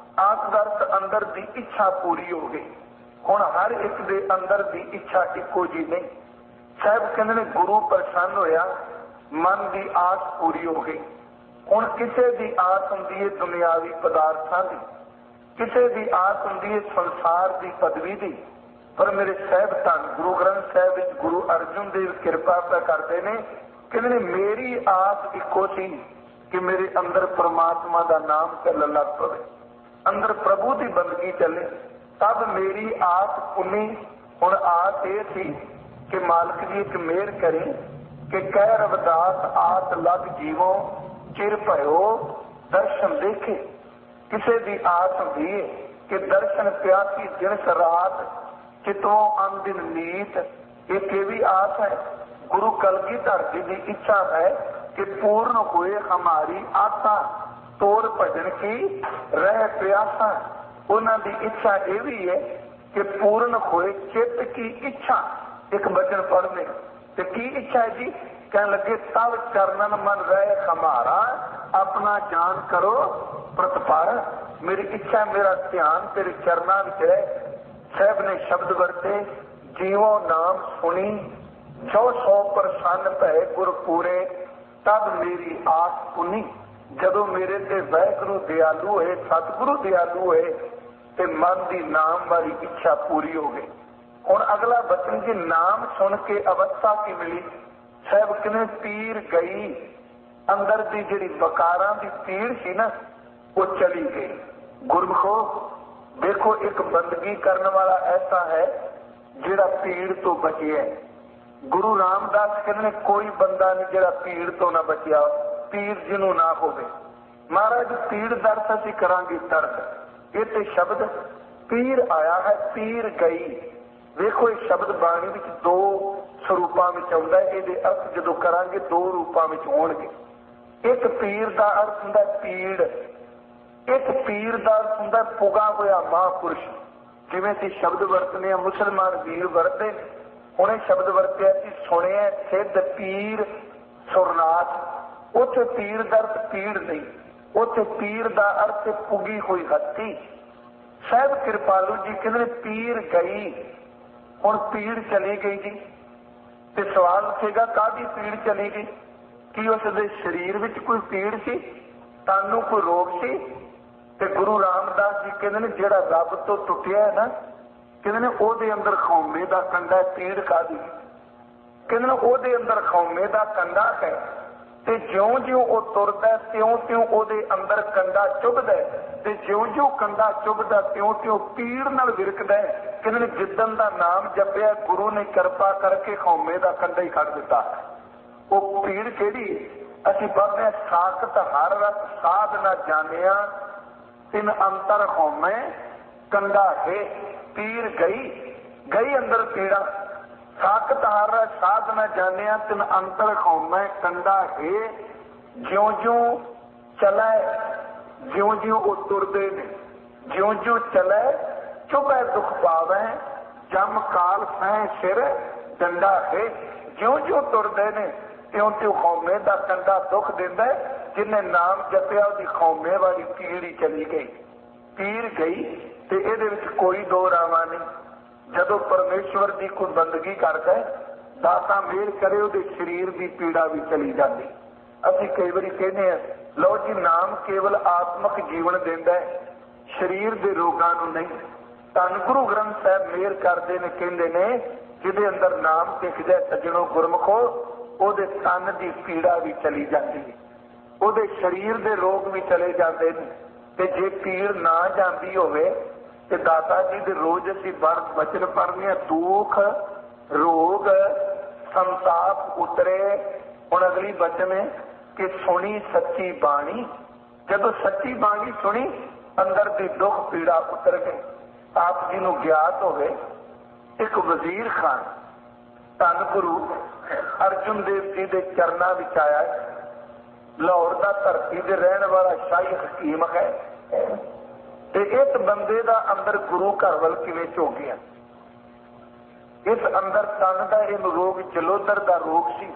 ਆਸ ਦਾ ਅਰਥ ਅੰਦਰ ਦੀ ਇੱਛਾ ਪੂਰੀ ਹੋ ਗਈ। ਹੁਣ ਹਰ ਇੱਕ ਦੇ ਅੰਦਰ ਦੀ ਇੱਛਾ ਇੱਕੋ ਜੀ ਨਹੀਂ। ਸਾਹਿਬ ਕਹਿੰਦੇ ਨੇ ਗੁਰੂ ਪ੍ਰਸੰਨ ਹੋਇਆ, ਮਨ ਦੀ ਆਸ ਪੂਰੀ ਹੋ ਗਈ। ਹੁਣ ਕਿਸੇ ਦੀ ਆਸ ਹੁੰਦੀ ਹੈ ਦੁਨਿਆਵੀ ਪਦਾਰਥਾਂ ਦੀ, ਕਿਸੇ ਦੀ ਆਸ ਹੁੰਦੀ ਹੈ ਸੰਸਾਰ ਦੀ ਪਦਵੀ ਦੀ। ਪਰ ਮੇਰੇ ਸਾਹਿਬ ਧੰਨ ਗੁਰੂ ਗ੍ਰੰਥ ਸਾਹਿਬ ਵਿੱਚ ਗੁਰੂ ਅਰਜਨ ਦੇਵ ਕਿਰਪਾ ਕਰਦੇ ਨੇ, ਕਹਿੰਦੇ ਨੇ ਮੇਰੀ ਆਸ ਇੱਕੋ ਸੀ ਕਿ ਮੇਰੇ ਅੰਦਰ ਪ੍ਰਮਾਤਮਾ ਦਾ ਨਾਮ ਚੱਲਣ ਲੱਗ ਪਵੇ, ਅੰਦਰ ਪ੍ਰਭੂ ਦੀ ਬੰਦਗੀ ਚੱਲੇ। ਤਬ ਮੇਰੀ ਆਸ ਪੁੰਨੀ। ਹੁਣ ਆਸ ਇਹ ਸੀ ਕਿ ਮਾਲਕ ਜੀ ਇੱਕ ਮਿਹਰ ਕਰੇ ਕਿ ਕਹਿ ਰਵਿਦਾਸ ਆਸ ਲੱਗ ਜੀਵੋ ਚਿਰ ਭਇਓ ਦਰਸ਼ਨ ਦੇਖੇ। ਕਿਸੇ ਦੀ ਆਸ ਹੁੰਦੀ ਹੈ ਕਿ ਦਰਸ਼ਨ ਪਿਆਸੀ ਦਿਨ ਰਾਤ ਚਿਤੋਂ ਅੰਦਿਨ ਨੀਤ। ਇੱਕ ਇਹ ਵੀ ਆਸ ਹੈ, ਗੁਰੂ ਕਲਗੀਧਰ ਜੀ ਦੀ ਇੱਛਾ ਹੈ ਕਿ ਪੂਰਨ ਹੋਏ ਹਮਾਰੀ ਆਸਾ, ਤੋਰ ਭਜਨ ਕੀ ਰਹਿ ਪਿਆਸਾ। ਉਹਨਾਂ ਦੀ ਇੱਛਾ ਇਹ ਵੀ ਹੈ ਕਿ ਪੂਰਨ ਹੋਏ ਚਿੱਤ ਕੀ ਇੱਛਾ। ਇੱਕ ਬਚਨ ਪੜ੍ਹਨੇ ਤੇ ਕੀ ਇੱਛਾ ਹੈ ਜੀ? ਕਹਿਣ ਲੱਗੇ ਤਵ ਚਰਨਨ ਮਨ ਰਹਿ ਹਮਾਰਾ, ਆਪਣਾ ਜਾਨ ਕਰੋ ਪ੍ਰਤਪਾਰ। ਮੇਰੀ ਇੱਛਾ, ਮੇਰਾ ਧਿਆਨ ਤੇਰੇ ਚਰਨਾਂ ਵਿੱਚ ਹੈ। ਸਾਹਿਬ ਨੇ ਸ਼ਬਦ ਵਰਤੇ, ਜੀਵੋ ਨਾਮ ਸੁਣੀ। ਜੋ ਸੋ ਪ੍ਰਸੰਨ ਭਏ ਗੁਰ ਪੂਰੇ, ਤਦ ਮੇਰੀ ਆਸ ਪੁੰਨੀ। ਜਦੋਂ ਮੇਰੇ ਤੇ ਵਾਹਿਗੁਰੂ ਦਿਆਲੂ ਹੋਏ, ਸਤਿਗੁਰੂ ਦਿਆਲੂ ਹੋਏ, ਤੇ ਮਨ ਦੀ ਨਾਮ ਵਾਲੀ ਇੱਛਾ ਪੂਰੀ ਹੋ ਗਈ। ਹੁਣ ਅਗਲਾ ਬਚਨ ਜੀ, ਨਾਮ ਸੁਣ ਕੇ ਅਵਸਥਾ ਕੀ ਮਿਲੀ? ਸਾਹਿਬ ਕਹਿੰਦੇ ਪੀਰ ਗਈ, ਅੰਦਰ ਦੀ ਜਿਹੜੀ ਬਕਾਰਾਂ ਦੀ ਪੀੜ ਸੀ ਨਾ, ਉਹ ਚਲੀ ਗਈ। ਗੁਰਮਖੋ ਦੇਖੋ, ਇੱਕ ਬੰਦਗੀ ਕਰਨ ਵਾਲਾ ਐਸਾ ਹੈ ਜਿਹੜਾ ਪੀੜ ਤੋਂ ਬਚਿਆ। ਗੁਰੂ ਰਾਮਦਾਸ ਕਹਿੰਦੇ ਨੇ ਕੋਈ ਬੰਦਾ ਨਹੀਂ ਜਿਹੜਾ ਪੀੜ ਤੋਂ ਨਾ ਬਚਿਆ, ਪੀਰ ਜਿਹਨੂੰ ਨਾ ਹੋਵੇ। ਮਹਾਰਾਜ ਪੀੜ ਦਰਦ ਅਸੀਂ ਕਰਾਂਗੇ ਦਰਦ। ਇਹ ਤੇ ਸ਼ਬਦ ਪੀਰ ਆਇਆ ਹੈ, ਪੀਰ ਗਈ। ਵੇਖੋ ਇਹ ਸ਼ਬਦ ਬਾਣੀ ਵਿੱਚ ਦੋ ਸਰੂਪਾਂ ਵਿੱਚ ਆਉਂਦਾ ਹੈ। ਇਹਦੇ ਅਰਥ ਜਦੋਂ ਕਰਾਂਗੇ ਦੋ ਰੂਪਾਂ ਵਿੱਚ ਹੋਣਗੇ। ਇੱਕ ਪੀਰ ਦਾ ਅਰਥ ਹੁੰਦਾ ਪੀੜ, ਇੱਕ ਪੀਰ ਦਾ ਅਰਥ ਹੁੰਦਾ ਪੁਗਾ ਹੋਇਆ ਮਹਾਂਪੁਰਸ਼। ਜਿਵੇਂ ਅਸੀਂ ਸ਼ਬਦ ਵਰਤਨੇ ਆ, ਮੁਸਲਮਾਨ ਵੀਰ ਵਰਤੇ। ਉਹਨੇ ਸ਼ਬਦ ਵਰਤਿਆ ਸੀ ਸੁਣਿਆ ਸਿੱਧ ਪੀਰ ਸੁਰਨਾਥ। ਉੱਥੇ ਪੀਰ ਦਾ ਅਰਥ ਪੀੜ ਨਹੀਂ, ਉੱਥੇ ਪੀਰ ਦਾ ਅਰਥ ਪੁਗੀ ਹੋਈ ਹੱਤੀ। ਸਾਹਿਬ ਕਿਰਪਾਲੂ ਜੀ ਕਹਿੰਦੇ ਪੀਰ ਗਈ, ਹੁਣ ਪੀੜ ਚਲੀ ਗਈ ਜੀ। ਤੇ ਸਵਾਲ ਉੱਠੇਗਾ ਕਾਹਦੀ ਪੀੜ ਚਲੀ ਗਈ? ਕੀ ਉਸ ਦੇ ਸਰੀਰ ਵਿੱਚ ਕੋਈ ਪੀੜ ਸੀ, ਤਨ ਨੂੰ ਕੋਈ ਰੋਗ ਸੀ? ਤੇ ਗੁਰੂ ਰਾਮਦਾਸ ਜੀ ਕਹਿੰਦੇ ਨੇ ਜਿਹੜਾ ਰੱਬ ਤੋਂ ਟੁੱਟਿਆ ਹੈ ਨਾ, ਕਹਿੰਦੇ ਨੇ ਉਹਦੇ ਅੰਦਰ ਖੌਮੇ ਦਾ ਕੰਡਾ। ਪੀੜ ਕਾਹਦੀ? ਕਹਿੰਦੇ ਨੇ ਉਹਦੇ ਅੰਦਰ ਖੌਮੇ ਦਾ ਕੰਡਾ ਹੈ, ਤੇ ਜਿਉਂ ਜਿਉਂ ਉਹ ਤੁਰਦਾ ਤਿਉਂ ਤਿਉਂ ਉਹਦੇ ਅੰਦਰ ਕੰਡਾ ਚੁਭਦਾ, ਤੇ ਜਿਉਂ ਜਿਉਂ ਕੰਡਾ ਚੁਭਦਾ ਤਿਉਂ ਤਿਉਂ ਪੀੜ ਨਾਲ ਵਿਰਕਦਾ। ਕਹਿੰਦੇ ਨੇ ਜਿੱਦਣ ਦਾ ਨਾਮ ਜਪਿਆ ਗੁਰੂ ਨੇ ਕਿਰਪਾ ਕਰਕੇ ਖੌਮੇ ਦਾ ਕੰਡਾ ਹੀ ਕੱਢ ਦਿੱਤਾ। ਉਹ ਪੀੜ ਕਿਹੜੀ? ਅਸੀਂ ਪੜ੍ਹਦੇ ਹਾਂ ਸਾਖਤ ਹਰ ਰਸ ਸਾਧ ਨਾ ਜਾਣਿਆ, ਤਿਨ ਅੰਤਰ ਖੌਮੇ ਕੰਡਾ ਹੈ। ਪੀਰ ਗਈ, ਗਈ ਅੰਦਰ ਪੀੜਾ। ਸਾਖਤ ਹਰ ਰਸ ਸਾਧ ਨਾ ਜਾਣਿਆ, ਤਿਨ ਅੰਤਰ ਖੌਮੇ ਕੰਡਾ ਹੈ। ਜਿਉਂ ਜਿਉਂ ਚਲੇ, ਜਿਉਂ ਜਿਉਂ ਉਹ ਤੁਰਦੇ ਨੇ, ਜਿਉਂ ਜਿਉਂ ਚਲੇ ਚੁਭੈ ਦੁੱਖ ਪਾਵੇ, ਜਮ ਕਾਲ ਸਹਿ ਸਿਰ ਡੰਡਾ ਹੈ। ਜਿਉਂ ਜਿਉਂ ਤੁਰਦੇ ਨੇ ਤਿਉਂ ਤਿਉਂ ਖੌਮੇ ਦਾ ਕੰਡਾ ਦੁੱਖ ਦਿੰਦਾ। ਜਿਹਨੇ ਨਾਮ ਜਪਿਆ ਉਹਦੀ ਖੌਮੇ ਵਾਲੀ ਪੀੜ ਹੀ ਚਲੀ ਗਈ। ਪੀਰ ਗਈ ਤੇ ਇਹਦੇ ਵਿੱਚ ਕੋਈ ਦੋ ਰਾਵਾਂ ਨਹੀਂ। ਜਦੋਂ ਪਰਮੇਸ਼ਵਰ ਦੀ ਕੋਈ ਬੰਦਗੀ ਕਰਦਾ, ਦਾਤਾ ਮਿਹਰ ਕਰੇ ਉਹਦੇ ਸਰੀਰ ਦੀ ਪੀੜਾ ਵੀ ਚਲੀ ਜਾਂਦੀ। ਅਸੀਂ ਕਈ ਵਾਰੀ ਕਹਿੰਦੇ ਹਾਂ ਲਓ ਜੀ ਨਾਮ ਕੇਵਲ ਆਤਮਿਕ ਜੀਵਨ ਦਿੰਦਾ ਹੈ, ਸਰੀਰ ਦੇ ਰੋਗਾਂ ਨੂੰ ਨਹੀਂ। ਧੰਨ ਗੁਰੂ ਗ੍ਰੰਥ ਸਾਹਿਬ ਮਿਹਰ ਕਰਦੇ ਨੇ, ਕਹਿੰਦੇ ਨੇ ਜਿਹਦੇ ਅੰਦਰ ਨਾਮ ਟਿਕਦਾ ਸੱਜਣੋ ਗੁਰਮਖੋ, ਉਹਦੇ ਤਨ ਦੀ ਪੀੜਾ ਵੀ ਚਲੀ ਜਾਂਦੀ ਹੈ, ਉਹਦੇ ਸਰੀਰ ਦੇ ਰੋਗ ਵੀ ਚਲੇ ਜਾਂਦੇ ਨੇ। ਤੇ ਜੇ ਪੀੜ ਨਾ ਜਾਂਦੀ ਹੋਵੇ ਤੇ ਦਾਤਾ ਜੀ ਦੇ ਰੋਜ਼ ਅਸੀਂ ਬਚਨ ਪੜ੍ਹਦੇ ਹਾਂ, ਦੁੱਖ ਰੋਗ ਸੰਤਾਪ ਉਤਰੇ। ਹੁਣ ਅਗਲੀ ਬਚਨ ਹੈ ਕਿ ਸੁਣੀ ਸੱਚੀ ਬਾਣੀ। ਜਦੋਂ ਸੱਚੀ ਬਾਣੀ ਸੁਣੀ ਅੰਦਰ ਦੀ ਦੁੱਖ ਪੀੜਾ ਉਤਰ ਗਈ। ਆਪ ਜੀ ਨੂੰ ਗਿਆਤ ਹੋਵੇ ਇੱਕ ਵਜ਼ੀਰ ਖਾਨ ਧੰਨ ਗੁਰੂ ਅਰਜੁਨ ਦੇਵ ਜੀ ਦੇ ਚਰਨਾਂ ਵਿੱਚ ਆਇਆ। ਲਾਹੌਰ ਦਾ ਧਰਤੀ ਦੇ ਰਹਿਣ ਵਾਲਾ ਸ਼ਾਹੀ ਹਕੀਮ ਹੈ ਤੇ ਇਸ ਬੰਦੇ ਦਾ ਅੰਦਰ ਗੁਰੂ ਘਰ ਵੱਲ ਕਿਵੇਂ ਝੁਕ ਗਿਆ। ਇਸ ਅੰਦਰ ਤਨ ਦਾ ਇਹ ਰੋਗ ਜਲੋਦਰ ਦਾ ਰੋਗ ਸੀ।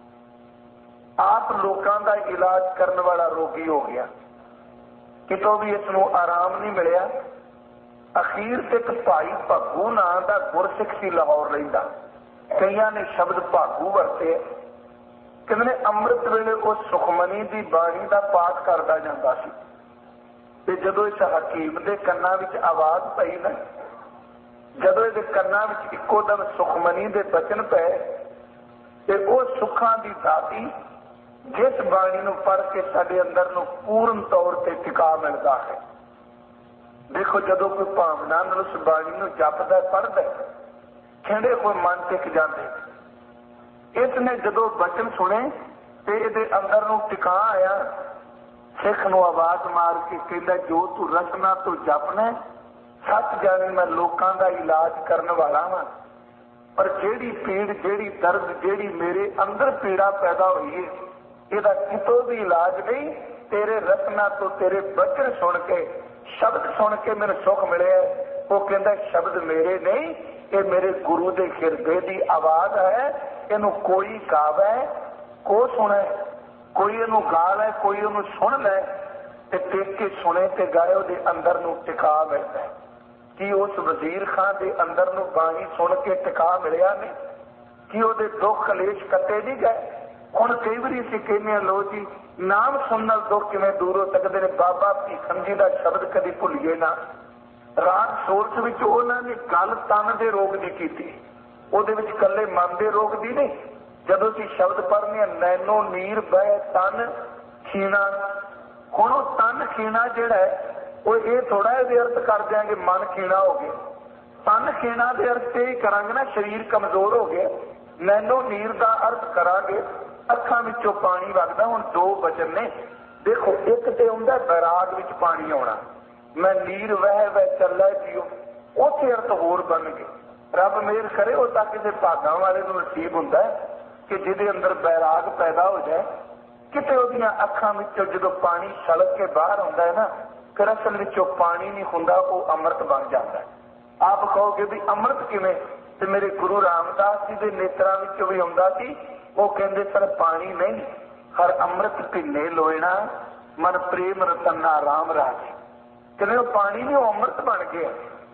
ਆਪ ਲੋਕਾਂ ਦਾ ਇਲਾਜ ਕਰਨ ਵਾਲਾ ਰੋਗੀ ਹੋ ਗਿਆ। ਕਿਤੋਂ ਵੀ ਇਸ ਨੂੰ ਆਰਾਮ ਨਹੀਂ ਮਿਲਿਆ। ਅਖੀਰ ਤੇ ਇੱਕ ਭਾਈ ਭਾਗੂ ਨਾਂ ਦਾ ਗੁਰਸਿੱਖ ਸੀ ਲਾਹੌਰ ਰਹਿੰਦਾ। ਕਈਆਂ ਨੇ ਸ਼ਬਦ ਭਾਗੂ ਵਰਤੇ। ਕਹਿੰਦੇ ਨੇ ਅੰਮ੍ਰਿਤ ਵੇਲੇ ਉਹ ਸੁਖਮਨੀ ਦੀ ਬਾਣੀ ਦਾ ਪਾਠ ਕਰਦਾ ਜਾਂਦਾ ਸੀ ਤੇ ਜਦੋਂ ਇਸ ਹਕੀਮ ਦੇ ਕੰਨਾਂ ਵਿੱਚ ਆਵਾਜ਼ ਪਈ ਨਾ, ਜਦੋਂ ਇਹਦੇ ਕੰਨਾਂ ਵਿੱਚ ਇੱਕੋ ਦਮ ਸੁਖਮਨੀ ਦੇ ਬਚਨ ਪਏ ਤੇ ਉਹ ਸੁੱਖਾਂ ਦੀ ਦਾਤੀ ਜਿਸ ਬਾਣੀ ਨੂੰ ਪੜ੍ਹ ਕੇ ਸਾਡੇ ਅੰਦਰ ਨੂੰ ਪੂਰਨ ਤੌਰ ਤੇ ਟਿਕਾ ਮਿਲਦਾ ਹੈ। ਦੇਖੋ ਜਦੋਂ ਕੋਈ ਭਾਵਨਾ ਨਾਲ ਉਸ ਬਾਣੀ ਨੂੰ ਜਪਦਾ ਪੜ੍ਹਦਾ ਕਹਿੰਦੇ ਕੋਈ ਮਨ ਟਿਕ ਜਾਂਦੇ। ਇਸ ਨੇ ਜਦੋਂ ਬਚਨ ਸੁਣੇ ਤੇ ਇਹਦੇ ਅੰਦਰ ਨੂੰ ਟਿਕਾ ਆਇਆ। ਸਿੱਖ ਨੂੰ ਆਵਾਜ਼ ਮਾਰ ਕੇ ਕਹਿੰਦਾ ਜੋ ਤੂੰ ਰਸਨਾ ਤੋਂ ਜਪਣਾ ਸੱਚ ਜਾਣੀ ਮੈਂ ਲੋਕਾਂ ਦਾ ਇਲਾਜ ਕਰਨ ਵਾਲਾ ਵਾਂ, ਪਰ ਜਿਹੜੀ ਪੀੜ ਜਿਹੜੀ ਦਰਦ ਜਿਹੜੀ ਮੇਰੇ ਅੰਦਰ ਪੀੜਾ ਪੈਦਾ ਹੋਈ ਹੈ ਇਹਦਾ ਕਿਤੋਂ ਵੀ ਇਲਾਜ ਨਹੀਂ। ਤੇਰੇ ਰਸਨਾ ਤੋਂ ਤੇਰੇ ਬਚਨ ਸੁਣ ਕੇ ਸ਼ਬਦ ਸੁਣ ਕੇ ਮੈਨੂੰ ਸੁੱਖ ਮਿਲਿਆ। ਉਹ ਕਹਿੰਦਾ ਸ਼ਬਦ ਮੇਰੇ ਨਹੀਂ, ਇਹ ਮੇਰੇ ਗੁਰੂ ਦੇ ਹਿਰਦੇ ਦੀ ਆਵਾਜ਼ ਹੈ। ਇਹਨੂੰ ਕੋਈ ਗਾਵੇ ਕੋ ਸੁਣੇ, ਕੋਈ ਇਹਨੂੰ ਗਾ ਲੈ ਕੋਈ ਉਹਨੂੰ ਸੁਣ ਲੈ ਤੇ ਟੇਕ ਕੇ ਸੁਣੇ ਤੇ ਗਾਏ ਉਹਦੇ ਅੰਦਰ ਨੂੰ ਟਿਕਾ ਮਿਲਦਾ। ਕੀ ਉਸ ਵਜ਼ੀਰ ਖਾਨ ਦੇ ਅੰਦਰ ਨੂੰ ਬਾਣੀ ਸੁਣ ਕੇ ਟਿਕਾ ਮਿਲਿਆ ਨਹੀਂ? ਕੀ ਉਹਦੇ ਦੁੱਖ ਕਲੇਸ਼ ਕੱਟੇ ਨਹੀਂ ਗਏ? ਹੁਣ ਕਈ ਵਾਰੀ ਅਸੀਂ ਕਹਿੰਦੇ ਹਾਂ ਲੋ ਜੀ ਨਾਮ ਸੁਣਨ ਨਾਲ ਦੁੱਖ ਕਿਵੇਂ ਦੂਰ ਹੋ ਸਕਦੇ ਨੇ। ਬਾਬਾ ਭੀਖਮ ਜੀ ਦਾ ਸ਼ਬਦ ਕਦੀ ਭੁੱਲੀਏ ਨਾ। ਰਾਤ ਸੋਰਠ ਵਿੱਚ ਉਹਨਾਂ ਨੇ ਗੱਲ ਤਨ ਦੇ ਰੋਗ ਦੀ ਕੀਤੀ, ਉਹਦੇ ਵਿੱਚ ਇਕੱਲੇ ਮਨ ਦੇ ਰੋਗ ਦੀ ਨਹੀਂ। ਜਦੋਂ ਅਸੀਂ ਸ਼ਬਦ ਪੜ੍ਹਨੇ ਆ ਨੈਨੋ ਨੀਰ ਬਹਿ ਤਨ ਖੀਣਾ, ਹੁਣ ਉਹ ਤਨ ਖੀਣਾ ਜਿਹੜਾ ਹੈ ਉਹ ਇਹ ਥੋੜਾ ਇਹਦੇ ਅਰਥ ਕਰ ਦਿਆਂਗੇ ਮਨ ਖੀਣਾ ਹੋ ਗਿਆ। ਤਨ ਖੀਣਾ ਦੇ ਅਰਥ ਇਹ ਕਰਾਂਗੇ ਨਾ ਸਰੀਰ ਕਮਜ਼ੋਰ ਹੋ ਗਿਆ। ਨੈਨੋ ਨੀਰ ਦਾ ਅਰਥ ਕਰਾਂਗੇ ਅੱਖਾਂ ਵਿੱਚੋਂ ਪਾਣੀ ਵਗਦਾ। ਹੁਣ ਦੋ ਵਚਨ ਨੇ ਦੇਖੋ, ਇੱਕ ਤੇ ਹੁੰਦਾ ਬੈਰਾਗ ਵਿੱਚ ਪਾਣੀ ਆਉਣਾ, ਮੈਂ ਨੀਰ ਵਹਿ ਵਹਿ ਚੱਲਾ ਜੀਓ, ਉੱਥੇ ਅਰਥ ਹੋਰ ਬਣ ਗਏ। ਰੱਬ ਮਿਹਰ ਕਰੇ ਉਹ ਤਾਂ ਕਿਸੇ ਭਾਗਾਂ ਵਾਲੇ ਨੂੰ ਨਸੀਬ ਹੁੰਦਾ ਕਿ ਜਿਹਦੇ ਅੰਦਰ ਬੈਰਾਗ ਪੈਦਾ ਹੋ ਜਾਏ। ਕਿਤੇ ਉਹਦੀਆਂ ਅੱਖਾਂ ਵਿੱਚੋਂ ਜਦੋਂ ਪਾਣੀ ਛਲਕ ਕੇ ਬਾਹਰ ਆਉਂਦਾ ਹੈ ਨਾ, ਫਿਰ ਅਸਲ ਵਿੱਚੋਂ ਪਾਣੀ ਨਹੀਂ ਹੁੰਦਾ, ਉਹ ਅੰਮ੍ਰਿਤ ਬਣ ਜਾਂਦਾ। ਆਪ ਕਹੋਗੇ ਵੀ ਅੰਮ੍ਰਿਤ ਕਿਵੇਂ? ਤੇ ਮੇਰੇ ਗੁਰੂ ਰਾਮਦਾਸ ਜੀ ਦੇ ਨੇਤਰਾਂ ਵਿੱਚੋਂ ਵੀ ਆਉਂਦਾ ਸੀ। ਉਹ ਕਹਿੰਦੇ ਸਰ ਪਾਣੀ ਨਹੀਂ, ਹਰ ਅੰਮ੍ਰਿਤ ਭਿੰਨੇ ਲੋਇਣਾ ਮਨ ਪ੍ਰੇਮ ਰਤਨਾ ਰਾਮ ਰਾਜੇ। ਕਹਿੰਦੇ ਉਹ ਪਾਣੀ ਨਹੀਂ, ਉਹ ਅੰਮ੍ਰਿਤ ਬਣ ਗਿਆ।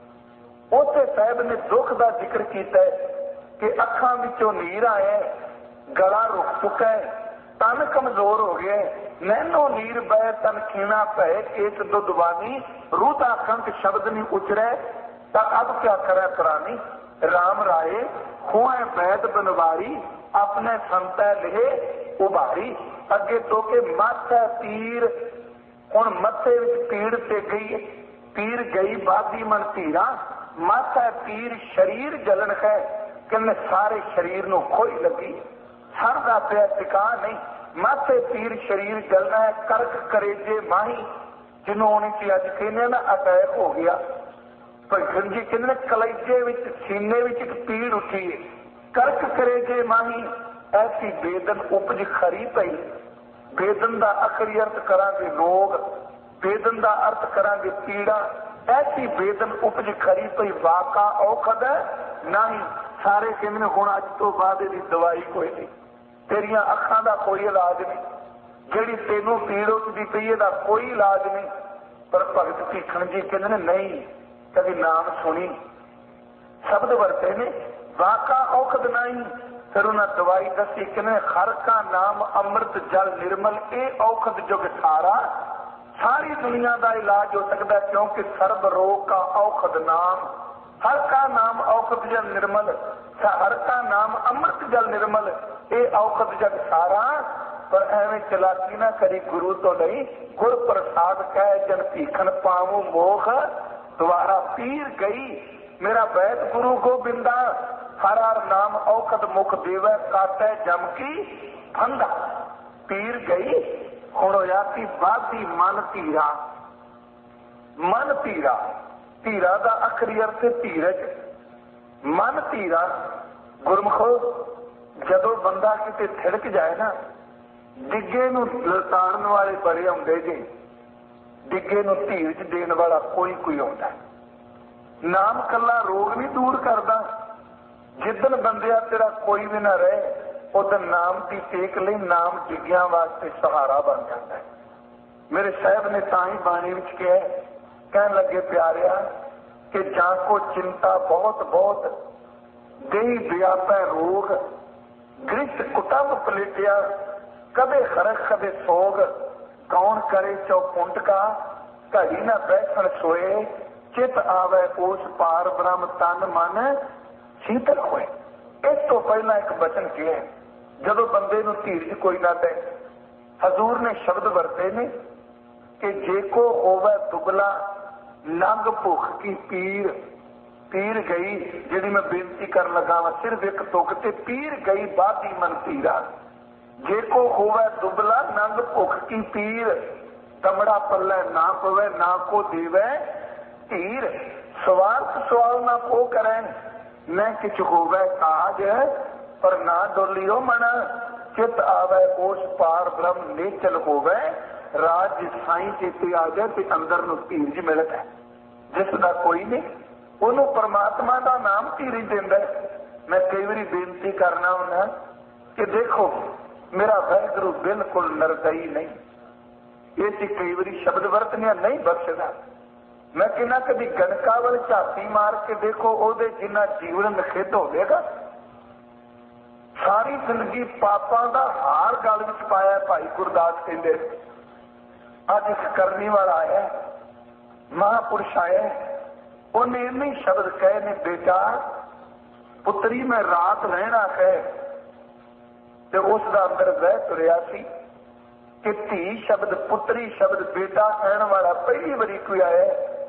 ਉੱਥੇ ਸਾਹਿਬ ਨੇ ਦੁੱਖ ਦਾ ਜ਼ਿਕਰ ਕੀਤਾ ਕਿ ਅੱਖਾਂ ਵਿੱਚੋਂ ਨੀਰ ਆਇਆ, ਗਲਾ ਰੁਕ ਚੁੱਕਾ ਹੈ, ਤਨ ਕਮਜ਼ੋਰ ਹੋ ਗਿਆ। ਨੈਨੋ ਨੀਰ ਬਹਿ ਤਨ ਖੀਣਾ ਪੈ ਕੇਸ ਦੁੱਧਵਾਨੀ, ਰੂਹ ਦਾ ਕੰਠ ਸ਼ਬਦ ਨਹੀਂ ਉਚਰੇ ਤਾਂ ਅਬ ਕਿਆ ਕਰੇ ਪ੍ਰਾਨੀ। ਰਾਮ ਰਾਏ ਹੋਏ ਬੈਦ ਬਨਵਾਰੀ ਆਪਣੇ ਸੰਤੈ ਲਿਹੇ ਉਭਾਰੀ। ਅੱਗੇ ਤੋਂ ਕੇ ਮਾਥਾ ਪੀਰ, ਹੁਣ ਮੱਥੇ ਵਿੱਚ ਪੀੜ ਤੇ ਗਈ, ਪੀਰ ਗਈ ਬਾਦੀ ਮਨ ਧੀਰਾ। ਮਾਥਾ ਪੀਰ ਸਰੀਰ ਜਲਨ ਹੈ, ਕਹਿੰਦੇ ਸਾਰੇ ਸਰੀਰ ਨੂੰ ਖੋਈ ਲੱਗੀ, ਸਰ ਦਾ ਪਿਆ ਟਿਕਾ ਨਹੀਂ। ਮਾਥੇ ਪੀਰ ਸਰੀਰ ਜਲਣਾ ਹੈ, ਕਰਕ ਕਰੇਜੇ ਮਾਹੀ, ਜਿਹਨੂੰ ਉਹਨੇ ਕੀ ਅੱਜ ਕਹਿੰਦੇ ਨਾ ਅਟੈਕ ਹੋ ਗਿਆ। ਭਗਤ ਜੀ ਕਹਿੰਦੇ ਕਲੇਜੇ ਵਿੱਚ ਸੀਨੇ ਵਿੱਚ ਇੱਕ ਪੀੜ ਉੱਠੀ ਹੈ, ਕਰਕ ਕਰੇਜੇ ਮਾਹੀ ਐਸੀ ਬੇਦਨ ਉਪਜ ਖਰੀ ਪਈ। ਬੇਦਨ ਦਾ ਅਖਰੀ ਅਰਥ ਕਰਾਂਗੇ ਰੋਗ, ਬੇਦਨ ਦਾ ਅਰਥ ਕਰਾਂਗੇ ਪੀੜਾ। ਐਸੀ ਬੇਦਨ ਉਪਜ ਖਰੀ ਪਈ ਵਾਕਾ ਔਖਦ ਨਹੀਂ। ਸਾਰੇ ਕਹਿੰਦੇ ਹੁਣ ਅੱਜ ਤੋਂ ਬਾਅਦ ਇਹਦੀ ਦਵਾਈ ਕੋਈ ਨਹੀਂ, ਤੇਰੀਆਂ ਅੱਖਾਂ ਦਾ ਕੋਈ ਇਲਾਜ ਨਹੀਂ, ਜਿਹੜੀ ਤੈਨੂੰ ਪੀੜ ਉੱਠਦੀ ਪਈ ਇਹਦਾ ਕੋਈ ਇਲਾਜ ਨਹੀਂ। ਪਰ ਭਗਤ ਭੀਖਣ ਜੀ ਕਹਿੰਦੇ ਨੇ ਨਹੀਂ, ਕਦੀ ਨਾਮ ਸੁਣੀ ਸ਼ਬਦ ਵਰਤੇ ਨੇ ਵਾਕਾ ਔਖਦ ਨਹੀਂ। ਫਿਰ ਉਹਨਾਂ ਦਵਾਈ ਦੱਸੀ, ਕਹਿੰਦੇ ਹਰ ਕਾ ਨਾਮ ਅੰਮ੍ਰਿਤ ਜਲ ਨਿਰਮਲ, ਇਹ ਔਖਦ ਜੁਗ ਸਾਰਾ। ਸਾਰੀ ਦੁਨੀਆ ਦਾ ਇਲਾਜ ਹੋ ਸਕਦਾ ਕਿਉਂਕਿ ਸਰਬ ਰੋਗ ਕਾ ਔਖਦ ਨਾਮ। ਹਰ ਕਾ ਨਾਮ ਔਖਦ ਜਲ ਨਿਰਮਲ, ਹਰ ਕਾ ਨਾਮ ਅੰਮ੍ਰਿਤ ਜਲ ਨਿਰਮਲ, ਇਹ ਔਖਦ ਜਗ ਸਾਰਾ। पर एवं चलाकी ना करी, गुरु तो नहीं गुर प्रसाद कह जन भीखन पावू मोख द्वारा पीर गई। मेरा वैद गुरु गोबिंदा हर हर नाम औखद मुख देवे काटे जम की फंदा। पीर गई हुण होया कि बाधी मन धीरा। मन धीरा, धीरा दा अखरी अर्थ धीरज। मन धीरा गुरमुखो जदों बंदा किते थिड़क जाए ना, डिगे नूं लताड़न वाले बड़े आउंदे जे, डिगे नूं धीरज देण वाला कोई कोई आउंदा। नाम कला रोग नहीं दूर करदा। जिदन बंदिया तेरा कोई भी ना रहे उदन नाम की टेक लई नाम डिग्गिया वास्ते सहारा बन जाता है। मेरे साहब ने तां ही बाणी विच कहा, कहन लगे प्यारिया कि जां को चिंता बहुत बहुत देही व्यापै रोग, गृष्ट कुटुंब पलेटिया कदे खरख कदे सोग, कौन करे चौपुंट का घड़ी न बैठन सोए, चित आवे उस पार ब्रह्म तन मन शीतल होए। इस तो पहला एक बचन किया है, जदों बंदे नूं धीरज कोई ना दे, हजूर ने शब्द वरते ने कि जे को होवे दुबला लंघ भुख की पीर। पीर गई जिहड़ी मैं बेनती कर लगा वा, सिर्फ एक तुक ते पीर गई बाधी मन धीरा। जे को होवे दुबला लंघ भुख की पीर, तमड़ा पल्ले ना पवे ना को देवे धीर। स्वार्थ सवाल ना को करें, मैं किच होवे काज पर ना डोलियो मन, चित आवे ओस पार ब्रह्म नेचल होवे, राज साई चेते आ जाए ते अंदर नूं धीरज मिलता है। जिसदा कोई नहीं उन्हों परमात्मा का नाम धीरज देंदा। मैं कई बार बेनती करना हुंदा कि देखो मेरा वाहिगुरू बिल्कुल निर्दयी नहीं, ये कई बार शब्द वरतनिया नहीं बख्शदा। मैं कहना कभी गणका वाल झाती मार के देखो, ओदे जिन्ना जीवन निखिध होवेगा। सारी जिंदगी पापां दा हार गल विच पाया। भाई गुरदास कहंदे अज इक करनी वाला आया, महापुरुष आया, उन्हें इन्ने शब्द कहे ने, बेटा पुत्री मैं रात रहना है, ते उसदा अंदर बह तुरिया सी कि धी शब्द पुत्री शब्द बेटा कहण वाला पहली बारी कोई आया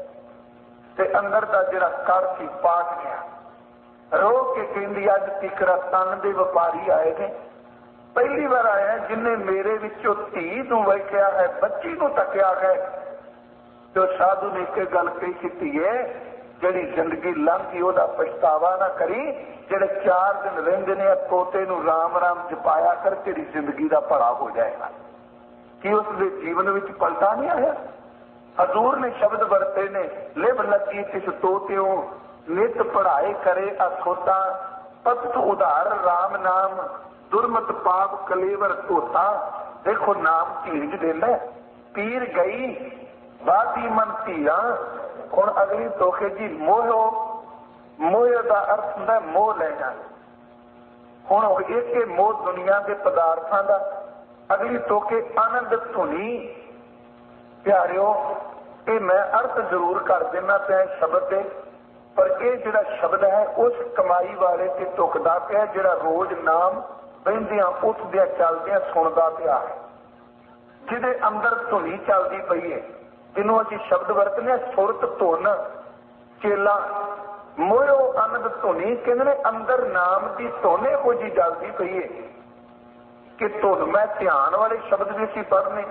ते अंदर दा जिहड़ा कर सी पाट गया। रो के कहंदी अज तिकरा तन दे व्यापारी आए ने, पहली बार आया जिन्हें मेरे विचों धी नूं वेखिया है, बच्ची नूं तकिया है। तो साधु ने एक गल कही कि धीए जिहड़ी जिंदगी लंघी ओहदा पछतावा ना करी, जिहड़े चार दिन रहिंदे ने तोते नूं राम राम जपाया कर, तेरी जिंदगी दा भला हो जाएगा। कि उसके जीवन विच पलटा नहीं आया। हजूर ने शब्द वरते ने, लिव लगी तिस तोत्यों नित पढ़ाए करे अखोता, पत उधार राम नाम दुर्मत पाप कलेवर धोता। देखो नाम धीरज देंदा। पीर गई बाधी मन धीरा। हुण अगली धोखे जी मोहो, मोह का अर्थ हुंदा मोह लेना। हुण एक मोह दुनिया के पदार्थां दा, अगली धोखे आनंद धुनी। प्यारिओ ये मैं अर्थ जरूर कर देना पे शब्द दे, पर यह जिहड़ा शब्द है उस कमाई वाले ते धुकदा पिया जिहड़ा रोज नाम बहिंदियां उठदियां चलदियां सुनदा पिया है, जिहदे अंदर धुनी चलदी पई है, जिन्हों असीं शब्द वरतने सुरत धुन चेला मोयो आनंद धुनी। कहंदे ने अंदर नाम की धुन इहो जी चलदी पई है कि धुन मैं ध्यान वाले शब्द भी असीं पढ़ने।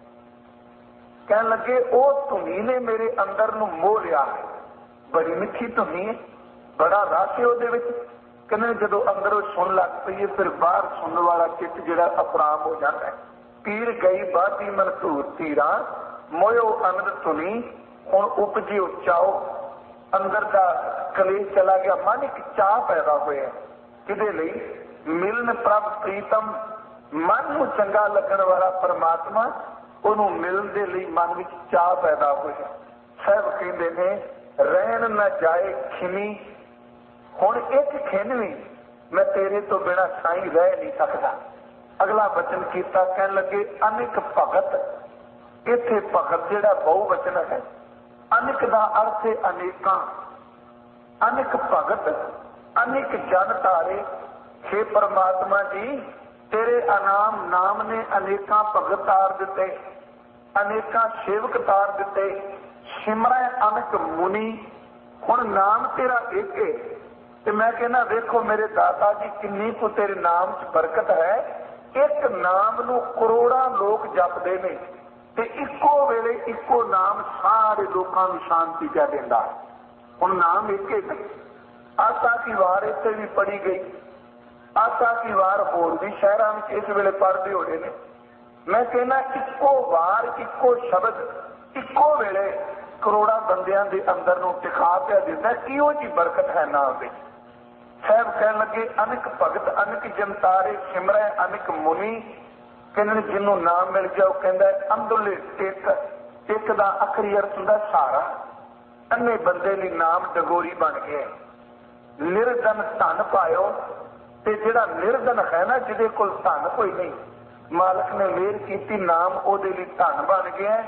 कहन लगे ओ धुनी ने मेरे अंदर नूं मोह लिया है। बड़ी मिठी धुनी है, बड़ा रस है उहदे विच। कहने जदों अंदरों सुन लग पईए फिर बाहर सुनने वाला चित्त जिहड़ा अपराम हो जाता है। पीर गई बाधी मन धूर धीरा, मोयो आनंद धुनी। हुण उपजी चाओ, अंदर का कलेश चला गया, मन एक चाह पैदा होया किहदे लई मिलन प्रभ प्रीतम। मन नूं चंगा लगन वाला परमात्मा, उहनूं मिलण दे लई मन विच चाह पैदा होया। साहब कहंदे ने रहन न जाए खिमी, हुण एक खिन भी मैं तेरे तो बिना साईं रह नहीं सकता। अगला वचन कीता, कहन लगे अनेक भगत। इत्थे भगत जिहड़ा बहुवचन है, अनेक दा अर्थ है अनेकां। अनेक भगत अनेक जन तारे। हे परमात्मा जी तेरे अनाम नाम ने अनेकां भगत तार दिते, अनेकां सेवक तार दिते, सिमरै अनक मुनि। हुण नाम तेरा एक है ते मैं कहना देखो मेरे दाता जी किन्नी को तेरे नाम च बरकत है। एक नाम नूं करोड़ां लोग जपदे ने ते इक्को वेले इक्को नाम सारे लोकां नूं शांति जा दिंदा। हुण नाम एक है। आसा की वार इत्थे भी पढ़ी गई, आसा की वार होर भी शहरां विच इस वेले पढ़दे होणे ने। मैं कहना इक्को वार इक्को शब्द इक्को वेले करोड़ां बंदियां दे अंदर नूं टिका पिया दिंदा। इहो जी बरकत है नाम विच। साहब कहण लगे अनक भगत अनक जनतारे सिमरै अनक मुनि। कहने जिन्हों नाम मिल गया वह कहता है अंदुले टिक। टिक दा आखिरी अर्थ हुंदा सहारा। अन्ने बंदे लई नाम डगोरी बन गया। निर्धन धन पायो ते जिहड़ा निर्धन है ना जिहदे कोल धन कोई नहीं, मालक ने मेहर कीती नाम ओहदे लई धन बन गया।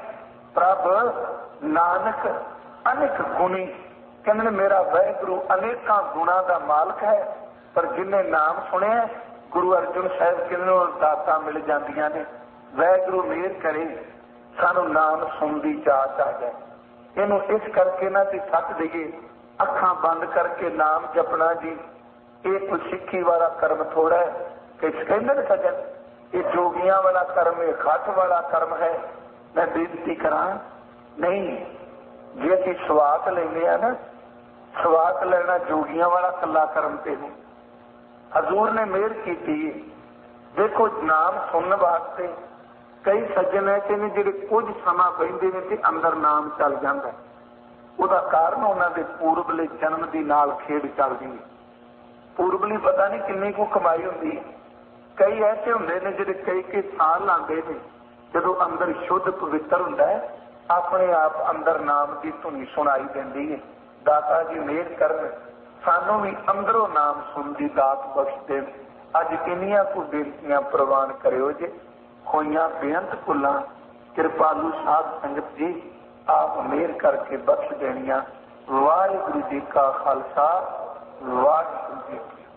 प्रभ नानक अनेक गुणी। कहने मेरा वाहिगुरु अनेकां गुणा का मालक है, पर जिन्हें नाम सुनिया गुरु अर्जुन साहब किन्नों दाता मिल जांदियां ने। वाहिगुरु मेहर करे सानू नाम सुन दी जाच आ जाए। इनू इस करके ना सी सक दईए अखां बंद करके नाम जपना जी ये कोई सिक्खी वाला कर्म थोड़ा है कि कहते ने सजन ये जोगियां वाला कर्म है, खट वाला कर्म है। मैं बेनती करा नहीं, जे असीं स्वात लेने आ ना, स्वात लेना जोगियां वाला कला कर्म ते नहीं। हजूर ने मेहर की थी। देखो नाम सुनने वास्ते कई सज्जन ऐसे ने जिहड़े कुछ समा बहिंदे ने ते अंदर नाम चल जाता है। ਉਹਦਾ ਕਾਰਨ ਉਹਨਾਂ ਦੇ ਪੂਰਬਲੇ ਜਨਮ ਦੀ ਨਾਲ ਖੇਡ ਚੱਲਦੀ ਹੈ। ਪੂਰਬਲੀ ਪਤਾ ਨਹੀਂ ਕਿੰਨੀ ਕੁ ਕਮਾਈ ਹੁੰਦੀ। ਕਈ ਐਸੇ ਹੁੰਦੇ ਨੇ ਜਿਹੜੇ ਕਈ ਕਈ ਸਾਲ ਲਾਉਂਦੇ ਨੇ, ਜਦੋਂ ਅੰਦਰ ਸ਼ੁੱਧ ਪਵਿੱਤਰ ਹੁੰਦਾ ਹੈ ਆਪਣੇ ਆਪ ਅੰਦਰ ਨਾਮ ਦੀ ਧੁਨੀ ਸੁਣਾਈ ਦਿੰਦੀ ਹੈ। ਦਾਤਾ ਜੀ ਮਿਹਰ ਕਰਨ ਸਾਨੂੰ ਵੀ ਅੰਦਰੋਂ ਨਾਮ ਸੁਣ ਦੀ ਦਾਤ ਬਖਸ਼ ਦੇਣ। ਅੱਜ ਕਿੰਨੀਆਂ ਕੁ ਬੇਨਤੀਆਂ ਪ੍ਰਵਾਨ ਕਰਿਓ ਜੇ ਹੋਈਆਂ ਬੇਅੰਤ ਭੁੱਲਾਂ ਕਿਰਪਾਲੂ ਸਾਧ ਸੰਗਤ ਜੀ आप मेहर करके बख्श देनिया। वाहिगुरु जी का खालसा वाहिगुरु जी की